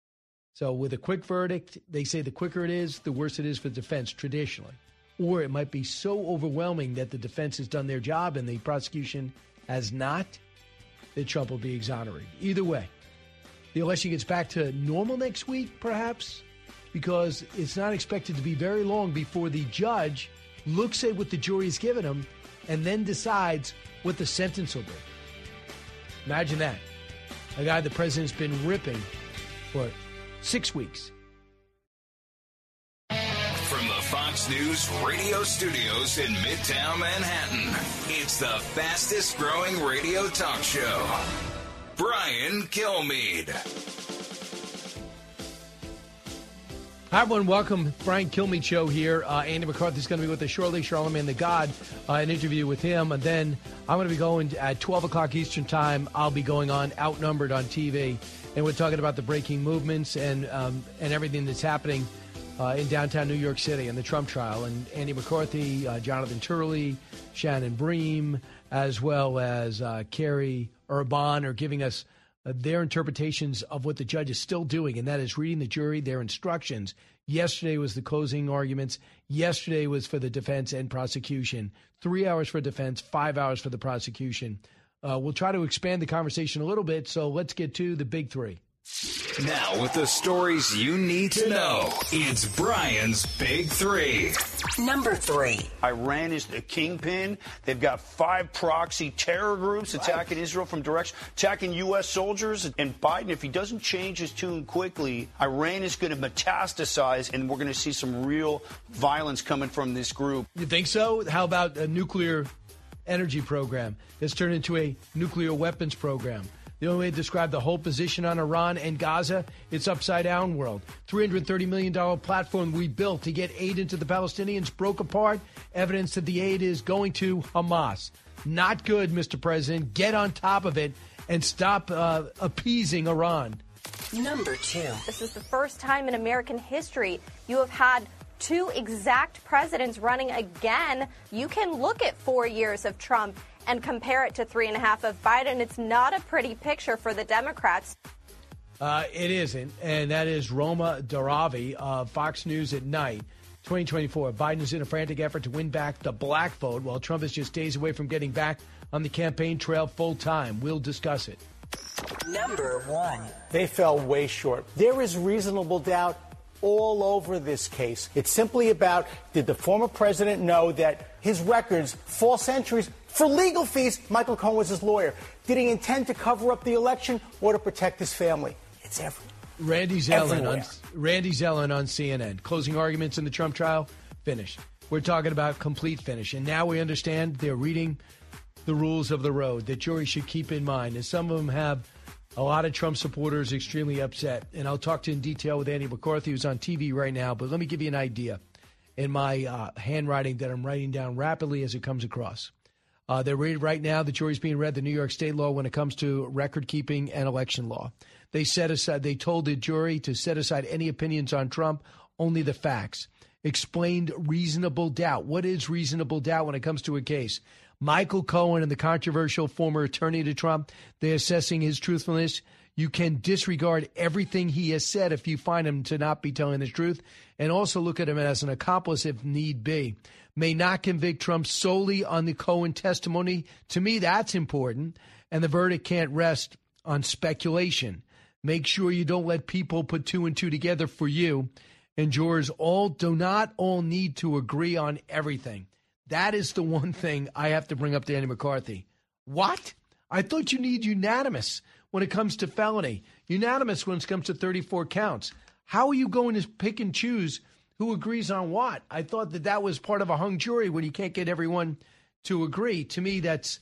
So with a quick verdict, they say the quicker it is, the worse it is for the defense traditionally. Or it might be so overwhelming that the defense has done their job and the prosecution has not, that Trump will be exonerated. Either way, the election gets back to normal next week, perhaps, because it's not expected to be very long before the judge looks at what the jury has given him and then decides what the sentence will be. Imagine that. A guy the president's been ripping for six weeks. From the Fox News radio studios in Midtown Manhattan, it's the fastest growing radio talk show. Brian Kilmeade. Hi, everyone. Welcome. Brian Kilmeade Show here. Uh, Andy McCarthy's going to be with us shortly. Charlamagne the God, uh, an interview with him. And then I'm going to be going at twelve o'clock Eastern Time. I'll be going on Outnumbered on T V. And we're talking about the breaking movements and um, and everything that's happening uh, in downtown New York City and the Trump trial. And Andy McCarthy, uh, Jonathan Turley, Shannon Bream, as well as uh, Carrie Urban are giving us uh, their interpretations of what the judge is still doing, and that is reading the jury their instructions. Yesterday was the closing arguments. Yesterday was for the defense and prosecution. Three hours for defense, five hours for the prosecution. Uh, we'll try to expand the conversation a little bit, so let's get to the big three. Now, with the stories you need to know, it's Brian's Big Three. Number three. Iran is the kingpin. They've got five proxy terror groups attacking Israel from direction, attacking U S soldiers. And Biden, if he doesn't change his tune quickly, Iran is going to metastasize, and we're going to see some real violence coming from this group. You think so? How about a nuclear energy program that's turned into a nuclear weapons program? The only way to describe the whole position on Iran and Gaza, it's upside down world. three hundred thirty million dollars platform we built to get aid into the Palestinians broke apart. Evidence that the aid is going to Hamas. Not good, Mister President. Get on top of it and stop uh, appeasing Iran. Number two. This is the first time in American history you have had two exact presidents running again. You can look at four years of Trump and compare it to three and a half of Biden. It's not a pretty picture for the Democrats. Uh, it isn't, and that is Roma Daravi of Fox News at Night. twenty twenty-four, Biden is in a frantic effort to win back the black vote, while Trump is just days away from getting back on the campaign trail full time. We'll discuss it. Number one. They fell way short. There is reasonable doubt all over this case. It's simply about, did the former president know that his records, false entries, for legal fees, Michael Cohen was his lawyer. Did he intend to cover up the election or to protect his family? It's everywhere. Randy Zellin on Randy Zellin on C N N. Closing arguments in the Trump trial, finished. We're talking about complete finish. And now we understand they're reading the rules of the road that juries should keep in mind. And some of them have a lot of Trump supporters extremely upset. And I'll talk to you in detail with Andy McCarthy, who's on T V right now. But let me give you an idea in my uh, handwriting that I'm writing down rapidly as it comes across. Uh, they're read right now. The jury's being read the New York State law when it comes to record keeping and election law. They set aside. They told the jury to set aside any opinions on Trump, only the facts. Explained reasonable doubt. What is reasonable doubt when it comes to a case? Michael Cohen and the controversial former attorney to Trump, they're assessing his truthfulness. You can disregard everything he has said if you find him to not be telling the truth, and also look at him as an accomplice if need be. May not convict Trump solely on the Cohen testimony. To me, that's important. And the verdict can't rest on speculation. Make sure you don't let people put two and two together for you. And jurors all do not all need to agree on everything. That is the one thing I have to bring up to Andy McCarthy. What? I thought you need unanimous when it comes to felony. Unanimous when it comes to thirty-four counts. How are you going to pick and choose who agrees on what? I thought that that was part of a hung jury when you can't get everyone to agree. To me, that's,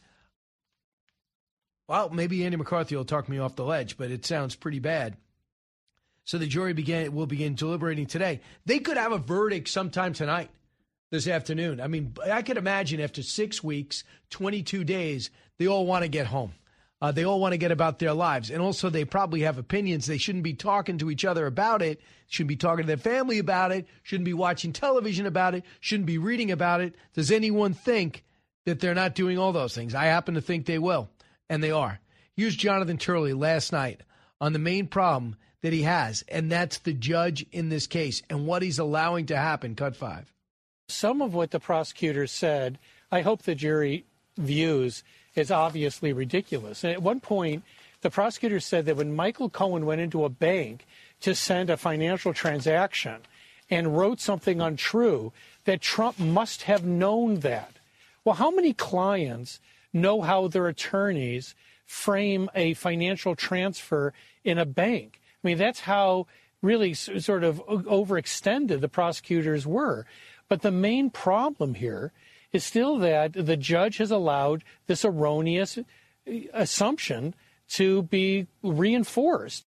well, maybe Andy McCarthy will talk me off the ledge, but it sounds pretty bad. So the jury began will begin deliberating today. They could have a verdict sometime tonight, this afternoon. I mean, I could imagine after six weeks, twenty-two days, they all want to get home. Uh, they all want to get about their lives. And also they probably have opinions. They shouldn't be talking to each other about it, shouldn't be talking to their family about it, shouldn't be watching television about it, shouldn't be reading about it. Does anyone think that they're not doing all those things? I happen to think they will, and they are. Here's Jonathan Turley last night on the main problem that he has, and that's the judge in this case and what he's allowing to happen. Cut five. Some of what the prosecutor said, I hope the jury views, is obviously ridiculous. And at one point, The prosecutor said that when Michael Cohen went into a bank to send a financial transaction and wrote something untrue, that Trump must have known that. Well, how many clients know how their attorneys frame a financial transfer in a bank? I mean, that's how really sort of overextended the prosecutors were. But the main problem here is still that the judge has allowed this erroneous assumption to be reinforced.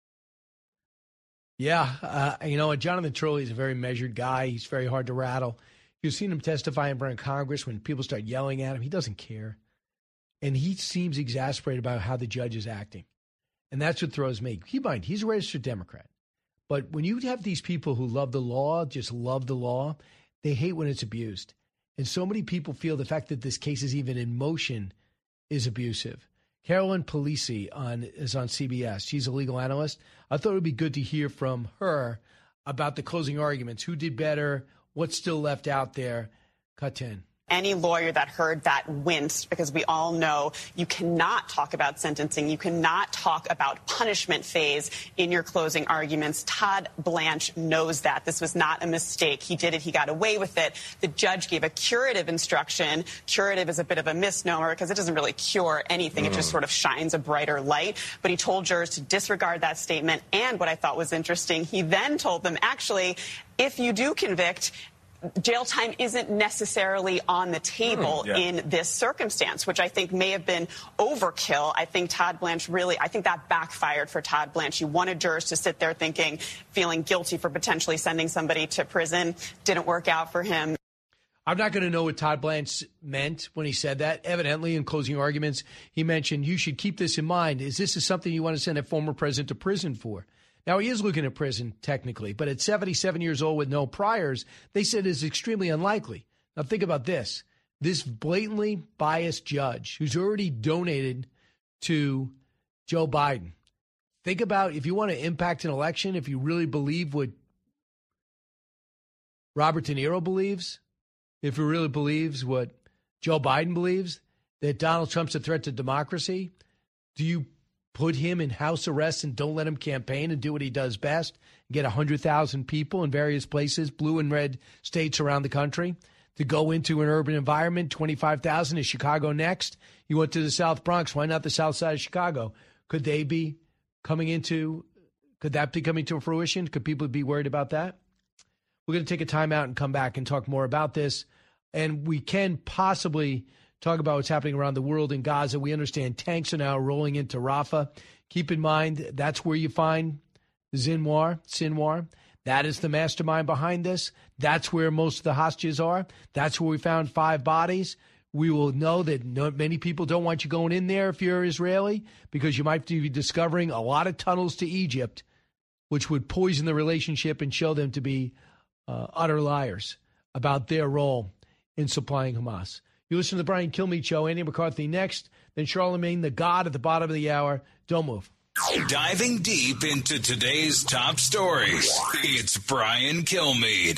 Yeah, uh, you know, Jonathan Turley is a very measured guy. He's very hard to rattle. You've seen him testify in front of Congress when people start yelling at him. He doesn't care. And he seems exasperated about how the judge is acting. And that's what throws me. Keep in mind, he's a registered Democrat. But when you have these people who love the law, just love the law, they hate when it's abused. And so many people feel the fact that this case is even in motion is abusive. Carolyn Polisi on, is on C B S. She's a legal analyst. I thought it would be good to hear from her about the closing arguments. Who did better? What's still left out there? Cut ten. Any lawyer that heard that winced, because we all know you cannot talk about sentencing. You cannot talk about punishment phase in your closing arguments. Todd Blanche knows that. This was not a mistake. He did it. He got away with it. The judge gave a curative instruction. Curative is a bit of a misnomer because it doesn't really cure anything. Mm. It just sort of shines a brighter light. But he told jurors to disregard that statement. And what I thought was interesting, he then told them, actually, if you do convict, jail time isn't necessarily on the table mm, yeah. in this circumstance, which I think may have been overkill. I think Todd Blanche really, I think that backfired for Todd Blanche. He wanted jurors to sit there thinking, feeling guilty for potentially sending somebody to prison. Didn't work out for him. I'm not going to know what Todd Blanche meant when he said that. Evidently, in closing arguments, he mentioned you should keep this in mind. Is this is something you want to send a former president to prison for? Now, he is looking at prison, technically, but at seventy-seven years old with no priors, they said is extremely unlikely. Now, think about this. This blatantly biased judge who's already donated to Joe Biden. Think about if you want to impact an election, if you really believe what Robert De Niro believes, if he really believes what Joe Biden believes, that Donald Trump's a threat to democracy, do you put him in house arrest and don't let him campaign and do what he does best, get one hundred thousand people in various places, blue and red states around the country, to go into an urban environment, twenty-five thousand, is Chicago next? You went to the South Bronx, why not the South Side of Chicago? Could they be coming into, could that be coming to fruition? Could people be worried about that? We're going to take a time out and come back and talk more about this. And we can possibly talk about what's happening around the world in Gaza. We understand tanks are now rolling into Rafah. Keep in mind, that's where you find Sinwar. Sinwar. That is the mastermind behind this. That's where most of the hostages are. That's where we found five bodies. We will know that no, many people don't want you going in there if you're Israeli, because you might be discovering a lot of tunnels to Egypt, which would poison the relationship and show them to be uh, utter liars about their role in supplying Hamas. You listen to the Brian Kilmeade Show. Andy McCarthy next. Then Charlemagne, the God, at the bottom of the hour. Don't move. Diving deep into today's top stories, it's Brian Kilmeade.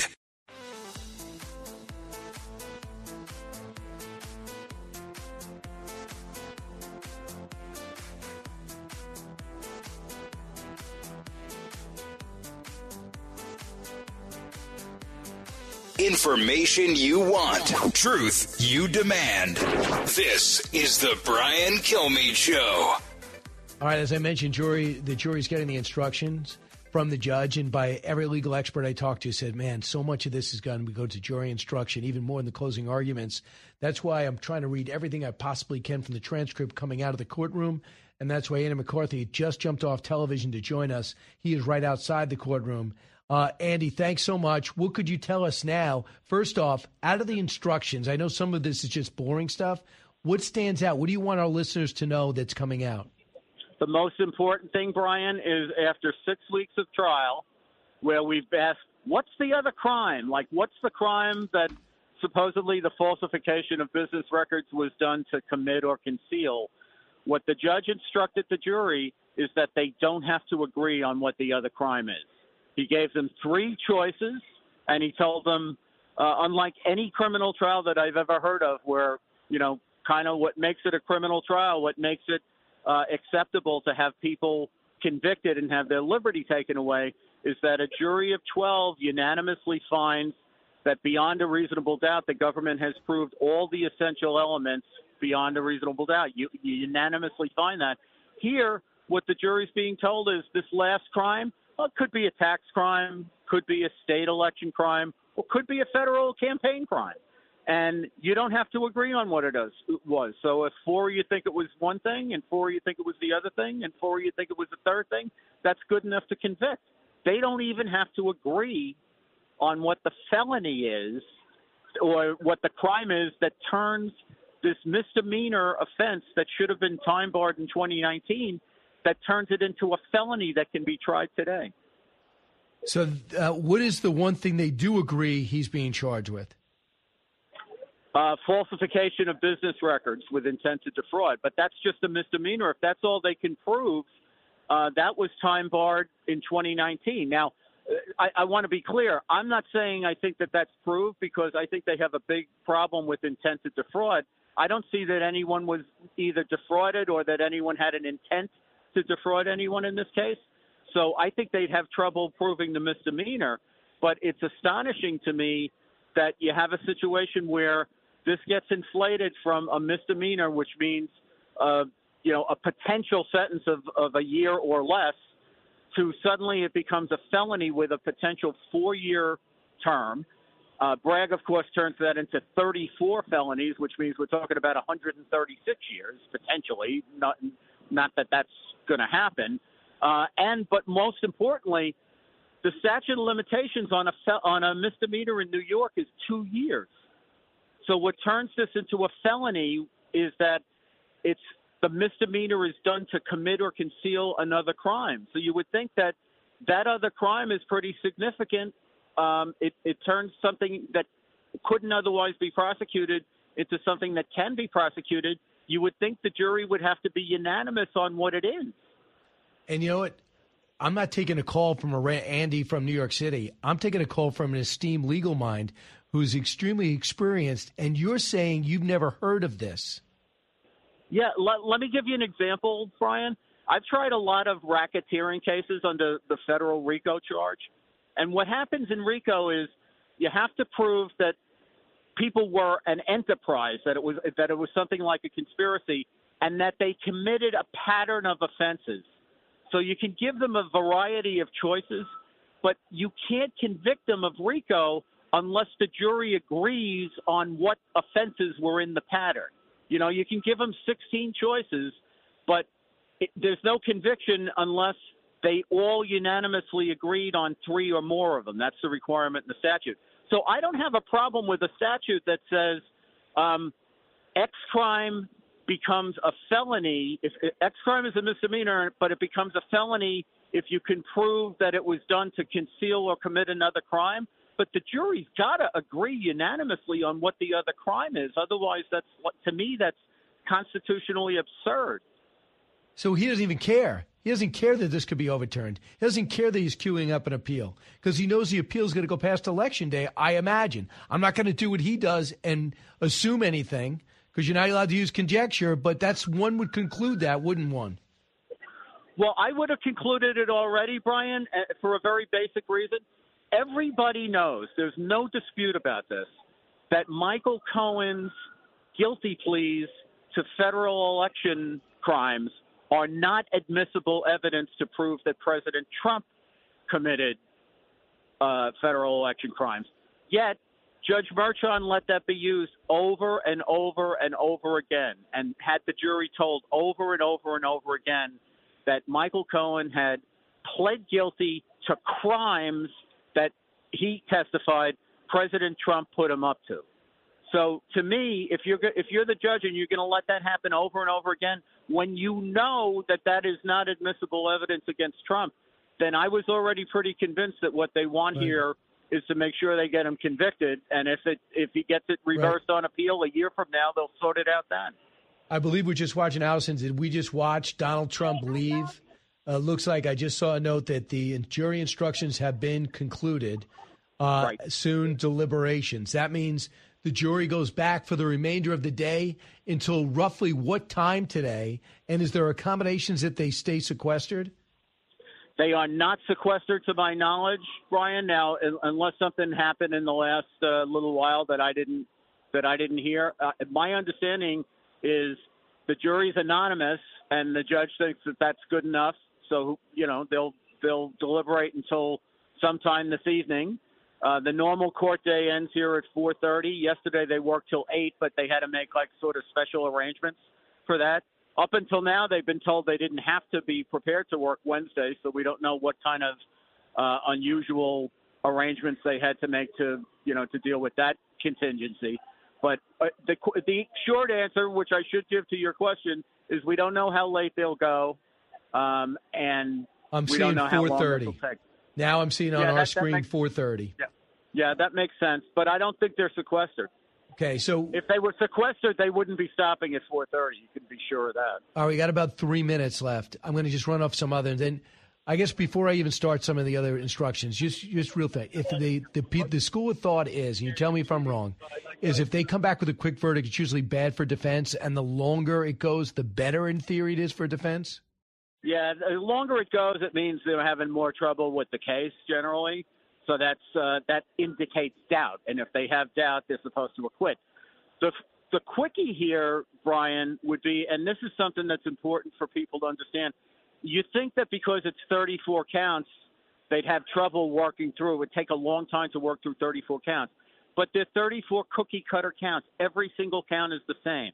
Information you want, truth you demand. This is the Brian Kilmeade Show. All right, as I mentioned, jury, the jury's getting the instructions from the judge, and by every legal expert I talked to said, man, so much of this is going to go to jury instruction, even more in the closing arguments. That's why I'm trying to read everything I possibly can from the transcript coming out of the courtroom, and that's why Andy McCarthy just jumped off television to join us. He is right outside the courtroom. Uh, Andy, thanks so much. What could you tell us now? First off, out of the instructions, I know some of this is just boring stuff. What stands out? What do you want our listeners to know that's coming out? The most important thing, Brian, is after six weeks of trial, where we've asked, what's the other crime? Like, what's the crime that supposedly the falsification of business records was done to commit or conceal? What the judge instructed the jury is that they don't have to agree on what the other crime is. He gave them three choices, and he told them, uh, unlike any criminal trial that I've ever heard of, where, you know, kind of what makes it a criminal trial, what makes it uh, acceptable to have people convicted and have their liberty taken away is that a jury of twelve unanimously finds that beyond a reasonable doubt, the government has proved all the essential elements beyond a reasonable doubt. You, you unanimously find that. Here, what the jury's being told is this last crime, well, it could be a tax crime, could be a state election crime, or could be a federal campaign crime. And you don't have to agree on what it is, was. So if four of you think it was one thing and four of you think it was the other thing and four of you think it was the third thing, that's good enough to convict. They don't even have to agree on what the felony is or what the crime is that turns this misdemeanor offense that should have been time barred in twenty nineteen, that turns it into a felony that can be tried today. So uh, what is the one thing they do agree he's being charged with? Uh, falsification of business records with intent to defraud. But that's just a misdemeanor. If that's all they can prove, uh, that was time barred in twenty nineteen. Now, I, I want to be clear. I'm not saying I think that that's proved because I think they have a big problem with intent to defraud. I don't see that anyone was either defrauded or that anyone had an intent to defraud anyone in this case. So I think they'd have trouble proving the misdemeanor. But it's astonishing to me that you have a situation where this gets inflated from a misdemeanor, which means, uh, you know, a potential sentence of, of a year or less, to suddenly it becomes a felony with a potential four-year term. Uh, Bragg, of course, turns that into thirty-four felonies, which means we're talking about one hundred thirty-six years, potentially. Not, not that that's going to happen. Uh, and, but most importantly, the statute of limitations on a fel- on a misdemeanor in New York is two years. So what turns this into a felony is that it's the misdemeanor is done to commit or conceal another crime. So you would think that that other crime is pretty significant. Um, it, it turns something that couldn't otherwise be prosecuted into something that can be prosecuted. You would think the jury would have to be unanimous on what it is. And you know what? I'm not taking a call from a Andy from New York City. I'm taking a call from an esteemed legal mind who's extremely experienced, and you're saying you've never heard of this. Yeah, let, let me give you an example, Brian. I've tried a lot of racketeering cases under the federal RICO charge, and what happens in RICO is you have to prove that people were an enterprise, that it was that it was something like a conspiracy, and that they committed a pattern of offenses. So you can give them a variety of choices, but you can't convict them of RICO unless the jury agrees on what offenses were in the pattern. You know, you can give them sixteen choices, but it, there's no conviction unless they all unanimously agreed on three or more of them. That's the requirement in the statute. So I don't have a problem with a statute that says um, X crime becomes a felony. If X crime is a misdemeanor, but it becomes a felony if you can prove that it was done to conceal or commit another crime. But the jury's got to agree unanimously on what the other crime is. Otherwise, that's to me, that's constitutionally absurd. So he doesn't even care. He doesn't care that this could be overturned. He doesn't care that he's queuing up an appeal because he knows the appeal is going to go past Election Day, I imagine. I'm not going to do what he does and assume anything because you're not allowed to use conjecture, but that's one would conclude that, wouldn't one? Well, I would have concluded it already, Brian, for a very basic reason. Everybody knows, there's no dispute about this, that Michael Cohen's guilty pleas to federal election crimes are not admissible evidence to prove that President Trump committed uh, federal election crimes. Yet, Judge Merchan let that be used over and over and over again and had the jury told over and over and over again that Michael Cohen had pled guilty to crimes that he testified President Trump put him up to. So to me, if you're if you're the judge and you're going to let that happen over and over again, when you know that that is not admissible evidence against Trump, then I was already pretty convinced that what they want right. here is to make sure they get him convicted. And if it if he gets it reversed right. on appeal a year from now, they'll sort it out then. I believe we're just watching, Allison. Did we just watch Donald Trump leave? Uh, looks like I just saw a note that the jury instructions have been concluded. Uh, right. Soon deliberations. That means The jury goes back for the remainder of the day until roughly what time today? And is there accommodations that they stay sequestered? They are not sequestered, to my knowledge, Brian. Now, unless something happened in the last uh, little while that I didn't that I didn't hear, uh, my understanding is the jury's anonymous, and the judge thinks that that's good enough. So, you know, they'll they'll deliberate until sometime this evening. Uh, the normal court day ends here at four thirty. Yesterday they worked till eight, but they had to make like sort of special arrangements for that. Up until now, they've been told they didn't have to be prepared to work Wednesday, so we don't know what kind of uh, unusual arrangements they had to make to, you know, to deal with that contingency. But uh, the the short answer, which I should give to your question, is we don't know how late they'll go, um, and I'm we seeing don't know how long four thirty. it'll take. Now I'm seeing on Yeah, our that- that screen makes- four thirty. Yeah. yeah, that makes sense. But I don't think they're sequestered. Okay, so If they were sequestered, they wouldn't be stopping at four thirty. You can be sure of that. all right, we got about three minutes left. I'm going to just run off some other, and then I guess before I even start some of the other instructions, just just real thing. If the the pe- the school of thought is, and you tell me if I'm wrong, is if they come back with a quick verdict, it's usually bad for defense, and the longer it goes, the better in theory it is for defense. Yeah, the longer it goes, it means they're having more trouble with the case generally. So that's uh, that indicates doubt, and if they have doubt, they're supposed to acquit. The the quickie here, Brian, would be, and this is something that's important for people to understand. You think that because it's thirty-four counts, they'd have trouble working through. It would take a long time to work through thirty-four counts, but they're thirty-four cookie cutter counts. Every single count is the same,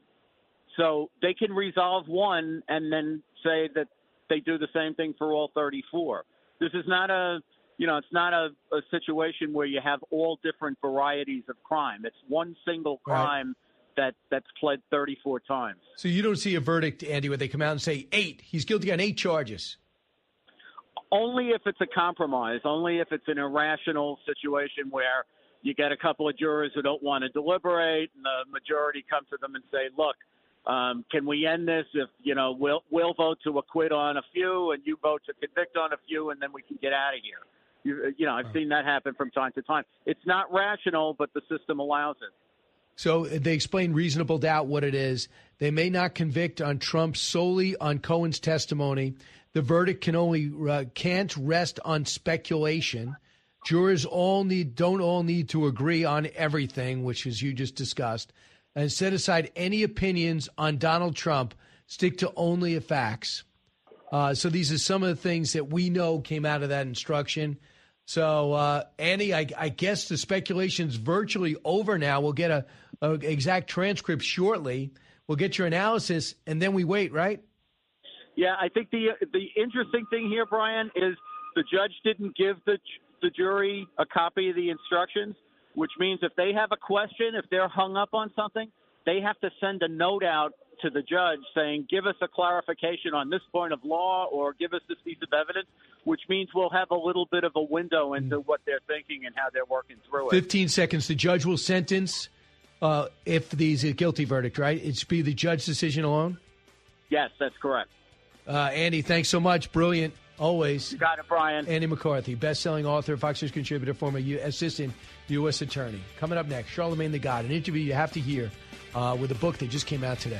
so they can resolve one and then say that they do the same thing for all thirty-four. This is not a You know, it's not a, a situation where you have all different varieties of crime. It's one single crime that that's pled thirty-four times. So you don't see a verdict, Andy, where they come out and say eight. He's guilty on eight charges. Only if it's a compromise. Only if it's an irrational situation where you get a couple of jurors who don't want to deliberate, and the majority come to them and say, "Look, um, can we end this? If you know, we'll we'll vote to acquit on a few, and you vote to convict on a few, and then we can get out of here." You, you know, I've seen that happen from time to time. It's not rational, but the system allows it. So they explain reasonable doubt what it is. They may not convict on Trump solely on Cohen's testimony. The verdict can only uh, can't rest on speculation. Jurors all need don't all need to agree on everything, which as you just discussed, and set aside any opinions on Donald Trump. Stick to only the facts. Uh, so these are some of the things that we know came out of that instruction. So, uh, Andy, I, I guess the speculation's virtually over now. We'll get a, a exact transcript shortly. We'll get your analysis, and then we wait, right? Yeah, I think the the interesting thing here, Brian, is the judge didn't give the the jury a copy of the instructions, which means if they have a question, if they're hung up on something, they have to send a note out to the judge saying, give us a clarification on this point of law or give us this piece of evidence, which means we'll have a little bit of a window into what they're thinking and how they're working through it. fifteen seconds. The judge will sentence uh, if these a guilty verdict, right? It's be the judge's decision alone? Yes, that's correct. Uh, Andy, thanks so much. Brilliant, always. You got it, Brian. Andy McCarthy, best-selling author, Fox News contributor, former U- assistant U S attorney. Coming up next, Charlamagne the God, an interview you have to hear uh, with a book that just came out today.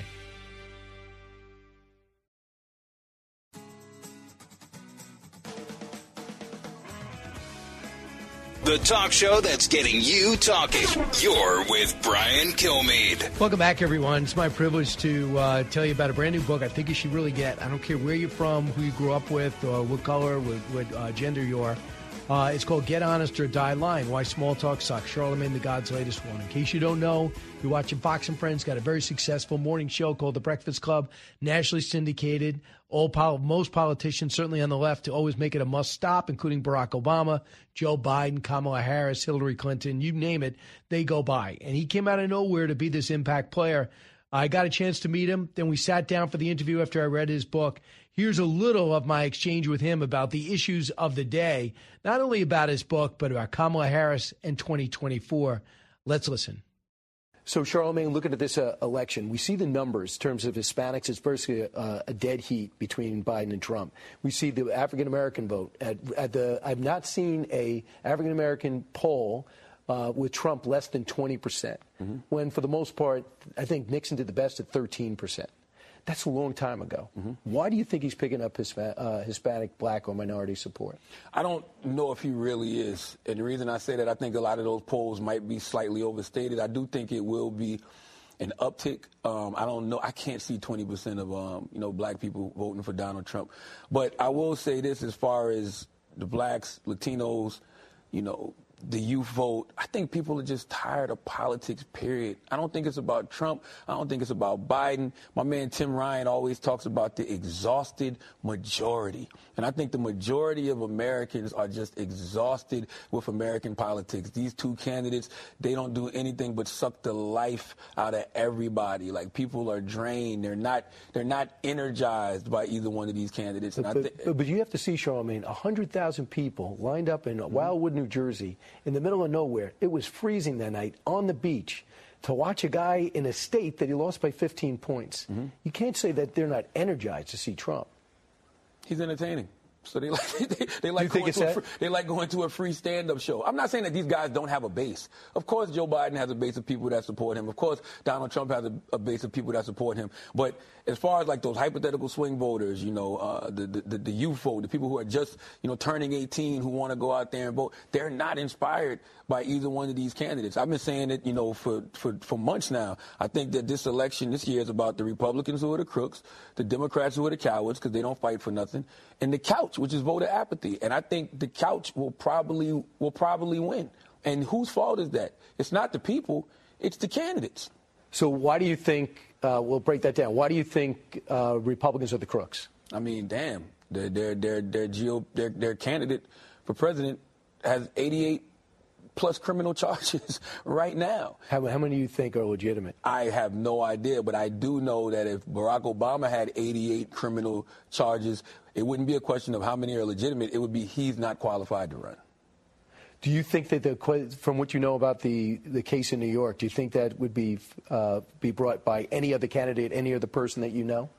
The talk show that's getting you talking. You're with Brian Kilmeade. Welcome back, everyone. It's my privilege to uh, tell you about a brand new book I think you should really get. I don't care where you're from, who you grew up with, or what color, what, what uh, gender you are. Uh, it's called Get Honest or Die Lying, Why Small Talk Sucks. Charlamagne the God's latest one. In case you don't know, you're watching Fox and Friends, got a very successful morning show called The Breakfast Club, nationally syndicated. All pol- Most politicians, certainly on the left, always make it a must stop, including Barack Obama, Joe Biden, Kamala Harris, Hillary Clinton, you name it, they go by. And he came out of nowhere to be this impact player. I got a chance to meet him. Then we sat down for the interview after I read his book. Here's a little of my exchange with him about the issues of the day, not only about his book, but about Kamala Harris and twenty twenty-four. Let's listen. So, Charlamagne, looking at this uh, election, we see the numbers in terms of Hispanics. It's basically a, a dead heat between Biden and Trump. We see the African-American vote. At, at the, I've not seen a African-American poll uh, with Trump less than twenty percent, mm-hmm. when for the most part, I think Nixon did the best at thirteen percent. That's a long time ago. Mm-hmm. Why do you think he's picking up his, uh, Hispanic, black, or minority support? I don't know if he really is. And the reason I say that, I think a lot of those polls might be slightly overstated. I do think it will be an uptick. Um, I don't know. I can't see twenty percent of, um, you know, black people voting for Donald Trump. But I will say this as far as the blacks, Latinos, you know, the youth vote. I think people are just tired of politics, period. I don't think it's about Trump. I don't think it's about Biden. My man Tim Ryan always talks about the exhausted majority. And I think the majority of Americans are just exhausted with American politics. These two candidates, they don't do anything but suck the life out of everybody. Like, people are drained. They're not they're not energized by either one of these candidates. But, and I but, th- but, but you have to see, Charlamagne, one hundred thousand people lined up in Wildwood, New Jersey, in the middle of nowhere. It was freezing that night on the beach to watch a guy in a state that he lost by fifteen points. Mm-hmm. You can't say that they're not energized to see Trump. He's entertaining. So they like they, they like going to a free, they like going to a free stand-up show. I'm not saying that these guys don't have a base. Of course, Joe Biden has a base of people that support him. Of course, Donald Trump has a, a base of people that support him. But as far as like those hypothetical swing voters, you know, uh, the, the the youth vote, the people who are just you know turning eighteen who want to go out there and vote, they're not inspired by either one of these candidates. I've been saying it, you know, for for for months now. I think that this election this year is about the Republicans who are the crooks, the Democrats who are the cowards because they don't fight for nothing, and the couch, which is voter apathy. And I think the couch will probably will probably win. And whose fault is that? It's not the people, it's the candidates. So why do you think, uh, we'll break that down, why do you think uh, Republicans are the crooks? I mean, damn, their their their their, Geo, their their candidate for president has eighty-eight plus criminal charges right now. How, how many do you think are legitimate? I have no idea, but I do know that if Barack Obama had eighty-eight criminal charges, it wouldn't be a question of how many are legitimate. It would be he's not qualified to run. Do you think that, the, from what you know about the, the case in New York, do you think that would be uh, be brought by any other candidate, any other person that you know?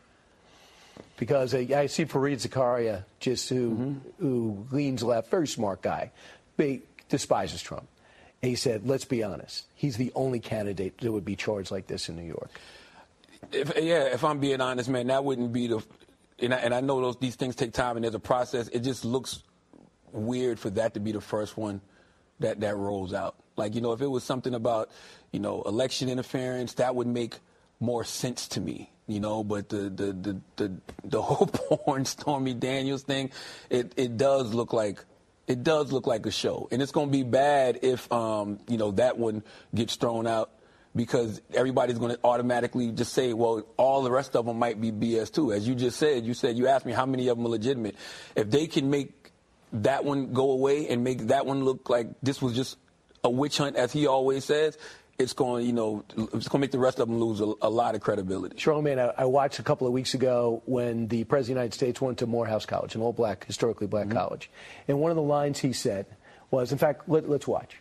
Because I, I see Fareed Zakaria, just who mm-hmm. who leans left, very smart guy, but he despises Trump. And he said, let's be honest, he's the only candidate that would be charged like this in New York. If, yeah, if I'm being honest, man, that wouldn't be the and I, and I know those these things take time and there's a process. It just looks weird for that to be the first one that, that rolls out. Like, you know, if it was something about, you know, election interference, that would make more sense to me, you know. But the the the the, the whole porn Stormy Daniels thing, it, it does look like it does look like a show. And it's going to be bad if, um, you know, that one gets thrown out. Because everybody's going to automatically just say, well, all the rest of them might be B S too. As you just said, you said, you asked me how many of them are legitimate. If they can make that one go away and make that one look like this was just a witch hunt, as he always says, it's going, you know, it's going to make the rest of them lose a, a lot of credibility. Charlamagne, I, I watched a couple of weeks ago when the President of the United States went to Morehouse College, an all-black, historically black mm-hmm. college. And one of the lines he said was, in fact, let, let's watch.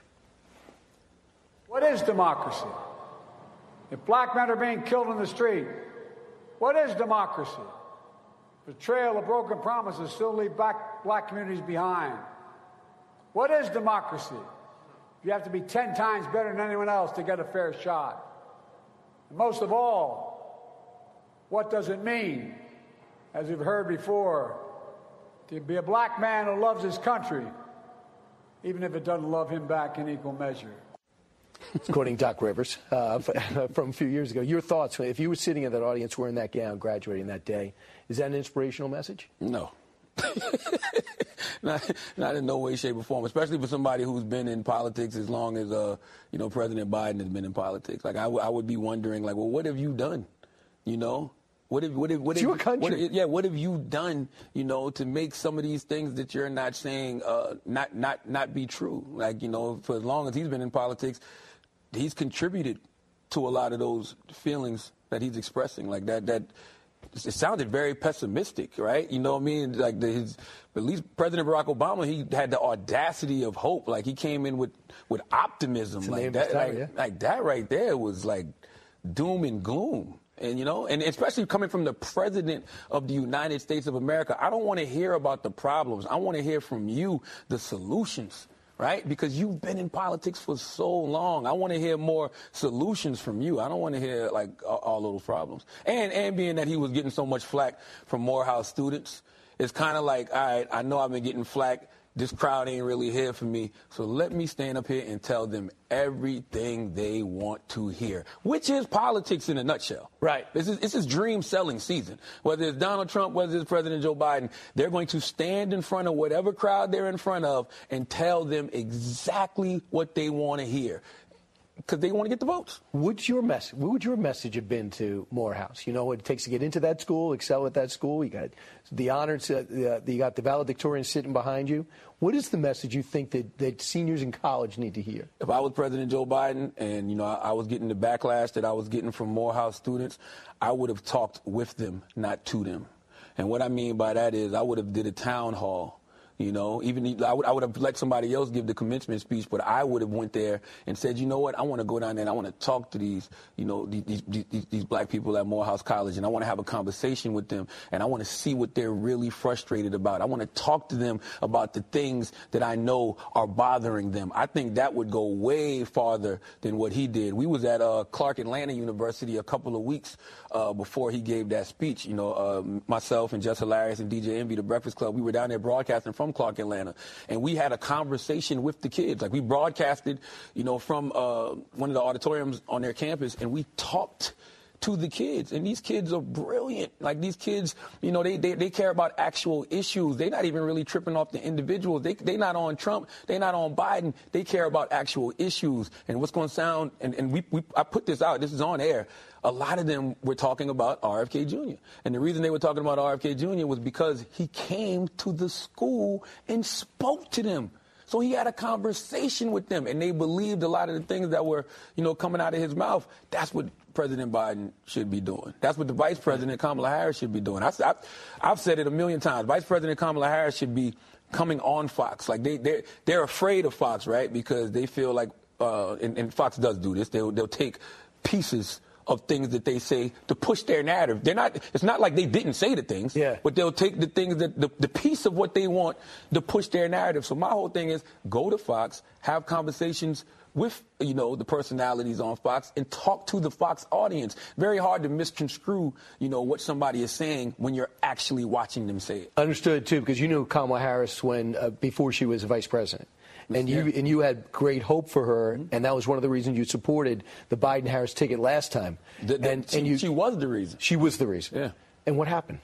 What is democracy? If black men are being killed in the street, what is democracy? The trail of broken promises still leave black, black communities behind. What is democracy? You have to be ten times better than anyone else to get a fair shot. And most of all, what does it mean, as we've heard before, to be a black man who loves his country, even if it doesn't love him back in equal measure? Quoting Doc Rivers uh, from a few years ago. Your thoughts, if you were sitting in that audience wearing that gown, graduating that day, is that an inspirational message? No. not, not in no way, shape, or form, especially for somebody who's been in politics as long as, uh, you know, President Biden has been in politics. Like, I, w- I would be wondering, like, well, what have you done, you know? What have, what have, what it's have, your country. What, yeah, what have you done, you know, to make some of these things that you're not saying uh, not, not, not be true? Like, you know, for as long as he's been in politics, he's contributed to a lot of those feelings that he's expressing. Like that, that it sounded very pessimistic, right? You know what I mean? Like the, his, at least President Barack Obama, he had the audacity of hope. Like he came in with, with optimism. Like that, time, like, yeah. like that right there was like doom and gloom. And, you know, and especially coming from the president of the United States of America, I don't want to hear about the problems. I want to hear from you the solutions. right? Because you've been in politics for so long. I want to hear more solutions from you. I don't want to hear, like, all, all those problems. And, and being that he was getting so much flack from Morehouse students, it's kind of like, all right, I know I've been getting flack. This crowd ain't really here for me, so let me stand up here and tell them everything they want to hear, which is politics in a nutshell. Right. This is, this is dream selling season. Whether it's Donald Trump, whether it's President Joe Biden, they're going to stand in front of whatever crowd they're in front of and tell them exactly what they want to hear. Because they want to get the votes. What's your message? What would your message have been to Morehouse? You know what it takes to get into that school, excel at that school. You got the honors, uh, the, you got the valedictorian sitting behind you. What is the message you think that, that seniors in college need to hear? If I was President Joe Biden and, you know, I, I was getting the backlash that I was getting from Morehouse students, I would have talked with them, not to them. And what I mean by that is I would have did a town hall. You know, even I would, I would have let somebody else give the commencement speech, but I would have went there and said, you know what, I want to go down there and I want to talk to these, you know, these, these, these, these black people at Morehouse College, and I want to have a conversation with them, and I want to see what they're really frustrated about. I want to talk to them about the things that I know are bothering them. I think that would go way farther than what he did. We was at uh, Clark Atlanta University a couple of weeks uh, before he gave that speech. You know, uh, myself and Jess Hilarious and D J Envy, the Breakfast Club, we were down there broadcasting from From Clark Atlanta, and we had a conversation with the kids. Like, we broadcasted, you know, from uh, one of the auditoriums on their campus, and we talked to the kids. And these kids are brilliant. Like, these kids, you know, they they, they care about actual issues. They're not even really tripping off the individuals. They they're not on Trump. They're not on Biden. They care about actual issues. And what's going to sound, and, and we, we I put this out, this is on air. A lot of them were talking about R F K Junior And the reason they were talking about R F K Junior was because he came to the school and spoke to them. So he had a conversation with them, and they believed a lot of the things that were, you know, coming out of his mouth. That's what President Biden should be doing. That's what the Vice President Kamala Harris should be doing. I, I, I've said it a million times. Vice President Kamala Harris should be coming on Fox. Like, they, they're, they're afraid of Fox, right, because they feel like, uh, and, and Fox does do this, they'll, they'll take pieces of things that they say to push their narrative. They're not, it's not like they didn't say the things, yeah. but they'll take the things that, the, the piece of what they want to push their narrative. So my whole thing is go to Fox, have conversations with, you know, the personalities on Fox and talk to the Fox audience. Very hard to misconstrue, you know, what somebody is saying when you're actually watching them say it. Understood, too, because you knew Kamala Harris when, uh, before she was a vice president. And you and you had great hope for her, and that was one of the reasons you supported the Biden-Harris ticket last time. The, the, and, she, and you, she was the reason. She was the reason. Yeah. And what happened?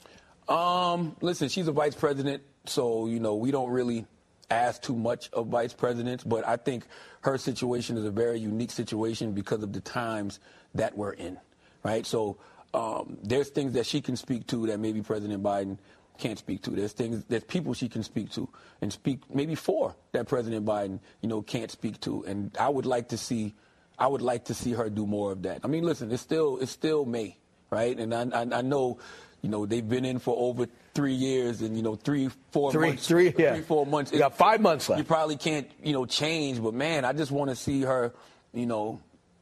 Um, listen, she's a vice president, so, you know, we don't really ask too much of vice presidents, but I think her situation is a very unique situation because of the times that we're in, right? So um, there's things that she can speak to that maybe President Biden can't speak to. There's things, there's people she can speak to and speak maybe for that President Biden, you know, can't speak to. And I would like to see, I would like to see her do more of that. I mean, listen, it's still, it's still May, right? And I, I, I know, you know, they've been in for over three years and, you know, three, four three, months. Three, yeah. Three, four months. You got five months left. You probably can't, you know, change. But, man, I just want to see her, you know,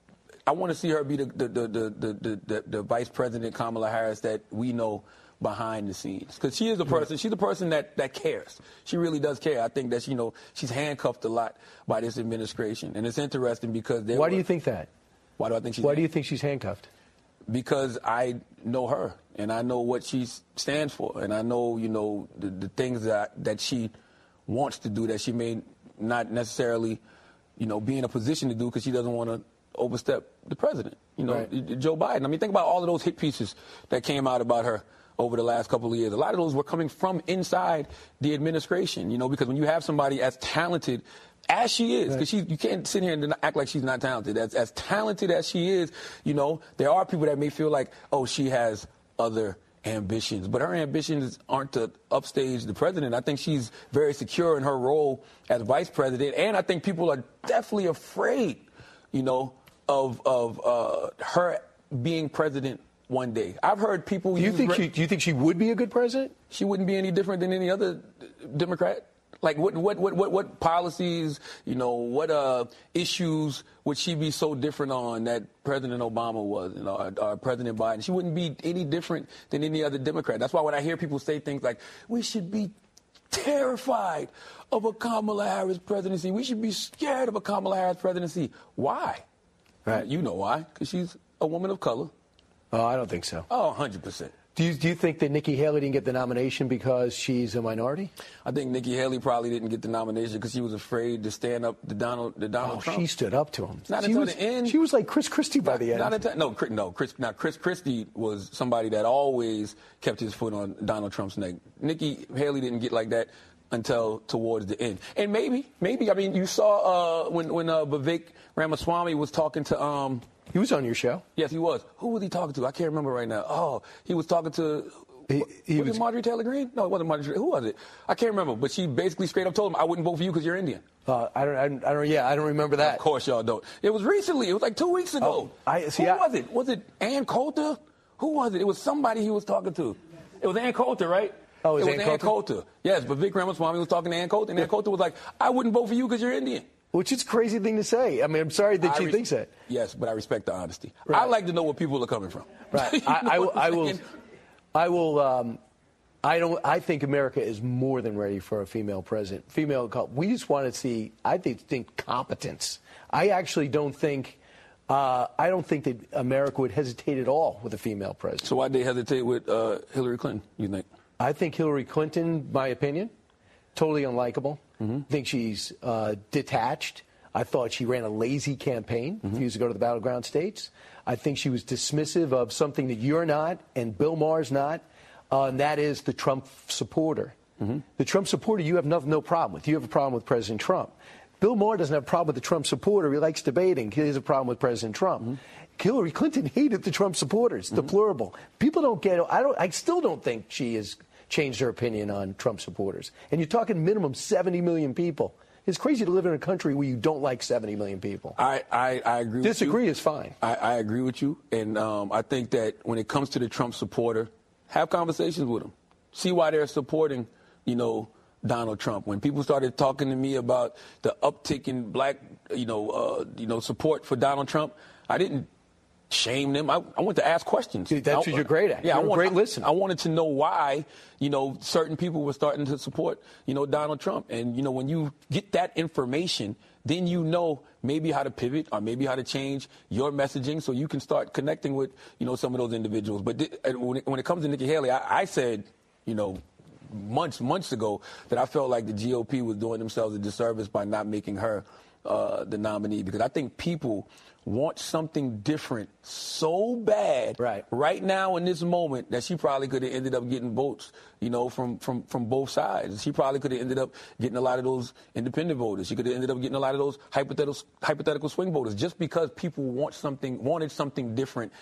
I want to see her be the the, the, the, the, the, the Vice President Kamala Harris that we know behind the scenes. Because she is a person, she's a person that, that cares. She really does care. I think that, you know, she's handcuffed a lot by this administration. And it's interesting because they Why were, do you think that? Why do I think she's Why do you think she's handcuffed? Because I know her, and I know what she stands for, and I know, you know, the, the things that that she wants to do that she may not necessarily, you know, be in a position to do because she doesn't want to overstep the president, you know, right. Joe Biden. I mean, think about all of those hit pieces that came out about her over the last couple of years. A lot of those were coming from inside the administration, you know, because when you have somebody as talented as she is, because right. you can't sit here and act like she's not talented. As, as talented as she is, you know, there are people that may feel like, oh, she has other ambitions. But her ambitions aren't to upstage the president. I think she's very secure in her role as vice president. And I think people are definitely afraid, you know, of, of uh, her being president one day. I've heard people... Do you, think she, do you think she would be a good president? She wouldn't be any different than any other Democrat. Like, what, what, what, what, what policies, you know, what uh, issues would she be so different on that President Obama was, you know, or, or President Biden? She wouldn't be any different than any other Democrat. That's why when I hear people say things like, we should be terrified of a Kamala Harris presidency. We should be scared of a Kamala Harris presidency. Why? Right. You know why? Because she's a woman of color. Oh, I don't think so. Oh, one hundred percent. Do you, do you think that Nikki Haley didn't get the nomination because she's a minority? I think Nikki Haley probably didn't get the nomination because she was afraid to stand up to Donald, to Donald oh, Trump. She stood up to him. Not she until was, the end. She was like Chris Christie by the end. Not until, no, no, Chris, now Chris Christie was somebody that always kept his foot on Donald Trump's neck. Nikki Haley didn't get like that until towards the end. And maybe, maybe, I mean, you saw uh, when, when uh, Vivek Ramaswamy was talking to... Um, he was on your show. Yes, he was. Who was he talking to? I can't remember right now. Oh, he was talking to... He, he was, was it Marjorie Taylor Greene? No, it wasn't Marjorie. Who was it? I can't remember. But she basically straight up told him, I wouldn't vote for you because you're Indian. Uh, I don't, I don't, I don't, yeah, I don't remember that. Of course y'all don't. It was recently. It was like two weeks ago. Oh, I, see, Who I, was it? Was it Ann Coulter? Who was it? It was somebody he was talking to. It was Ann Coulter, right? Oh, it was, it was Ann, Ann Coulter? Coulter. Yes, but Vic Ramaswamy was talking to Ann Coulter, and Ann Coulter was like, I wouldn't vote for you because you're Indian. Which is a crazy thing to say. I mean, I'm sorry that I she res- thinks that. Yes, but I respect the honesty. Right. I like to know where people are coming from. Right. You know I, I, will, I I'm will. saying? I will. Um, I don't. I think America is more than ready for a female president. Female. We just want to see. I think, think competence. I actually don't think. Uh, I don't think that America would hesitate at all with a female president. So why'd they hesitate with uh, Hillary Clinton, you think? I think Hillary Clinton, my opinion, totally unlikable. Mm-hmm. I think she's uh, detached. I thought she ran a lazy campaign, mm-hmm. refused to go to the battleground states. I think she was dismissive of something that you're not and Bill Maher's not, uh, and that is the Trump supporter. Mm-hmm. The Trump supporter you have no, no problem with. You have a problem with President Trump. Bill Maher doesn't have a problem with the Trump supporter. He likes debating. He has a problem with President Trump. Mm-hmm. Hillary Clinton hated the Trump supporters, mm-hmm. deplorable. People don't get it. I, don't, I still don't think she has changed her opinion on Trump supporters. And you're talking minimum seventy million people. It's crazy to live in a country where you don't like seventy million people. I, I, I agree with you. Disagree is fine. I, I agree with you. And um, I think that when it comes to the Trump supporter, have conversations with them. See why they're supporting, you know, Donald Trump. When people started talking to me about the uptick in black, you know, uh, you know, support for Donald Trump, I didn't shame them. I, I went to ask questions. Dude, that's I, what you're great at. Yeah, you're I want, a great listener. I, I wanted to know why, you know, certain people were starting to support, you know, Donald Trump. And, you know, when you get that information, then you know maybe how to pivot or maybe how to change your messaging so you can start connecting with, you know, some of those individuals. But th- when, it, when it comes to Nikki Haley, I, I said, you know, months, months ago that I felt like the G O P was doing themselves a disservice by not making her uh, the nominee, because I think people want something different so bad right. right now in this moment that she probably could have ended up getting votes, you know, from, from, from both sides. She probably could have ended up getting a lot of those independent voters. She could have ended up getting a lot of those hypothetical hypothetical swing voters just because people want something, wanted something different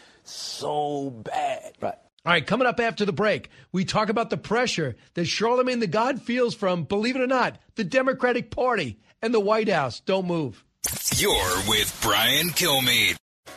so bad. Right. All right, coming up after the break, we talk about the pressure that Charlamagne the God feels from, believe it or not, the Democratic Party and the White House. Don't move. You're with Brian Kilmeade.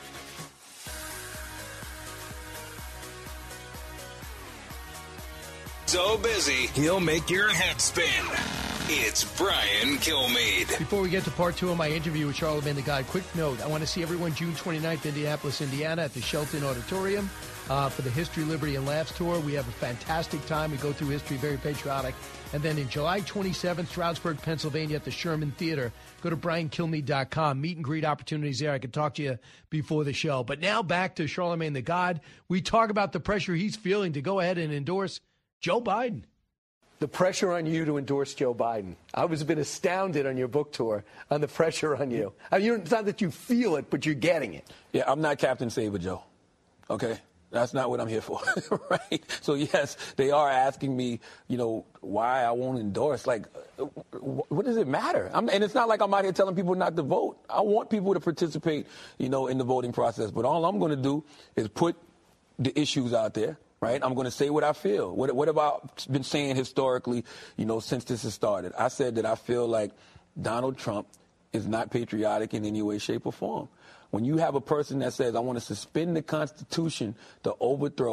So busy, he'll make your head spin. It's Brian Kilmeade. Before we get to part two of my interview with Charlamagne the God, quick note. I want to see everyone June twenty-ninth, Indianapolis, Indiana, at the Shelton Auditorium uh, for the History, Liberty, and Laughs Tour. We have a fantastic time. We go through history, very patriotic. And then in July twenty-seventh, Stroudsburg, Pennsylvania, at the Sherman Theater. Go to brian kilmeade dot com. Meet and greet opportunities there. I could talk to you before the show. But now back to Charlamagne the God. We talk about the pressure he's feeling to go ahead and endorse Joe Biden. The pressure on you to endorse Joe Biden. I was a bit astounded on your book tour on the pressure on you. I mean, it's not that you feel it, but you're getting it. Yeah, I'm not Captain Save a Joe. Okay? That's not what I'm here for, right? So, yes, they are asking me, you know, why I won't endorse. Like, what does it matter? I'm, and it's not like I'm out here telling people not to vote. I want people to participate, you know, in the voting process. But all I'm going to do is put the issues out there. Right? I'm going to say what I feel. What, what have I been saying historically, you know, since this has started? I said that I feel like Donald Trump is not patriotic in any way, shape, or form. When you have a person that says, I want to suspend the Constitution to overthrow the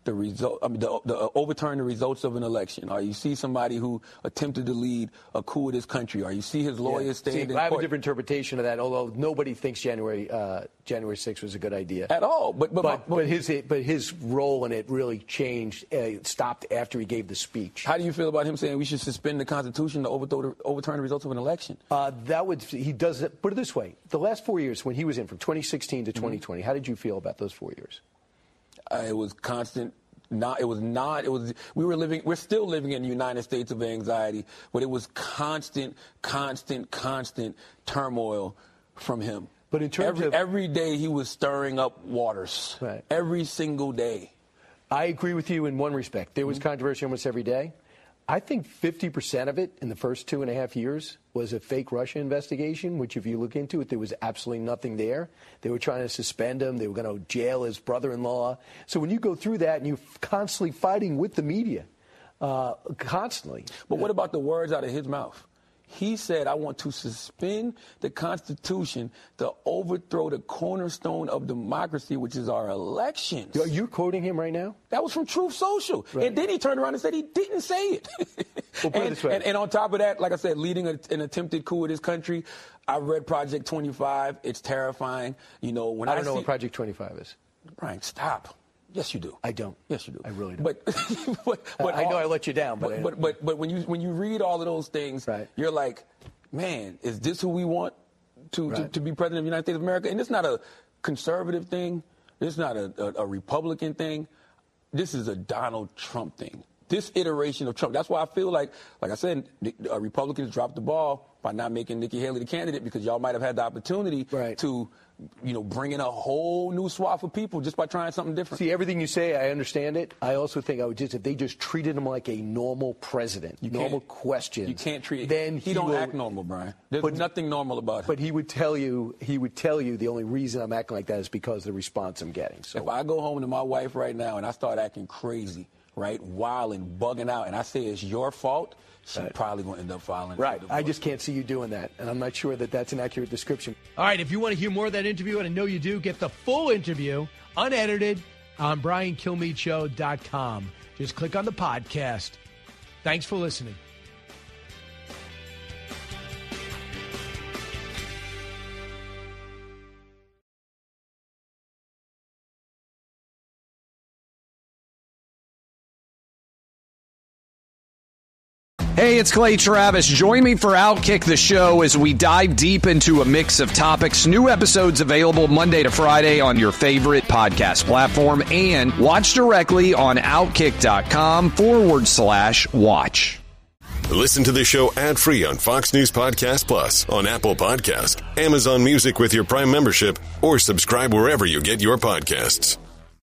the result, I mean, the, the uh, overturn the results of an election, or you see somebody who attempted to lead a coup of this country, or you see his lawyers yeah. stand see, in I have court. a different interpretation of that, although nobody thinks January uh, January sixth was a good idea at all. But but, but, but, but his but his role in it really changed. Uh, stopped after he gave the speech. How do you feel about him saying we should suspend the Constitution to overthrow the, overturn the results of an election? Uh, that would he does it. Put it this way: the last four years when he was in, from twenty sixteen to twenty twenty, mm-hmm. how did you feel about those four years? Uh, it was constant. Not, it was not. It was. We were living. We're still living in the United States of anxiety, but it was constant, constant, constant turmoil from him. But in terms every, of every day, he was stirring up waters. Right. Every single day. I agree with you in one respect. There was mm-hmm. controversy almost every day. I think fifty percent of it in the first two and a half years was a fake Russia investigation, which if you look into it, there was absolutely nothing there. They were trying to suspend him. They were going to jail his brother-in-law. So when you go through that and you're constantly fighting with the media, uh, constantly. But what about the words out of his mouth? He said, I want to suspend the Constitution to overthrow the cornerstone of democracy, which is our elections. Are you quoting him right now? That was from Truth Social. Right. And then he turned around and said he didn't say it. Well, put and, it this way. And, and on top of that, like I said, leading a, an attempted coup of this country, I read Project twenty-five. It's terrifying. You know, when I, I don't see, know what Project twenty-five is. Brian, stop. Yes, you do. I don't. Yes, you do. I really don't. But, but, but I know all, I let you down. But but, but but but when you when you read all of those things, right. you're like, man, is this who we want to, right. to to be president of the United States of America? And it's not a conservative thing. It's not a, a, a Republican thing. This is a Donald Trump thing. This iteration of Trump. That's why I feel like, like I said, uh, Republicans dropped the ball by not making Nikki Haley the candidate, because y'all might have had the opportunity right. to, you know, bring in a whole new swath of people just by trying something different. See, everything you say, I understand it. I also think I would just, if they just treated him like a normal president, you normal questions. You can't treat it. Then he, he don't will, act normal, Brian. There's but, nothing normal about him. But he would tell you, he would tell you the only reason I'm acting like that is because of the response I'm getting. So if I go home to my wife right now and I start acting crazy, right, wild and bugging out, and I say it's your fault, she's right. probably going to end up filing. Right. I just can't see you doing that, and I'm not sure that that's an accurate description. All right, if you want to hear more of that interview, and I know you do, get the full interview, unedited, on brian kilmeade show dot com. Just click on the podcast. Thanks for listening. Hey, it's Clay Travis. Join me for Outkick the Show as we dive deep into a mix of topics. New episodes available Monday to Friday on your favorite podcast platform, and watch directly on outkick.com forward slash watch. Listen to the show ad-free on Fox News Podcast Plus, on Apple Podcast, Amazon Music with your Prime membership, or subscribe wherever you get your podcasts.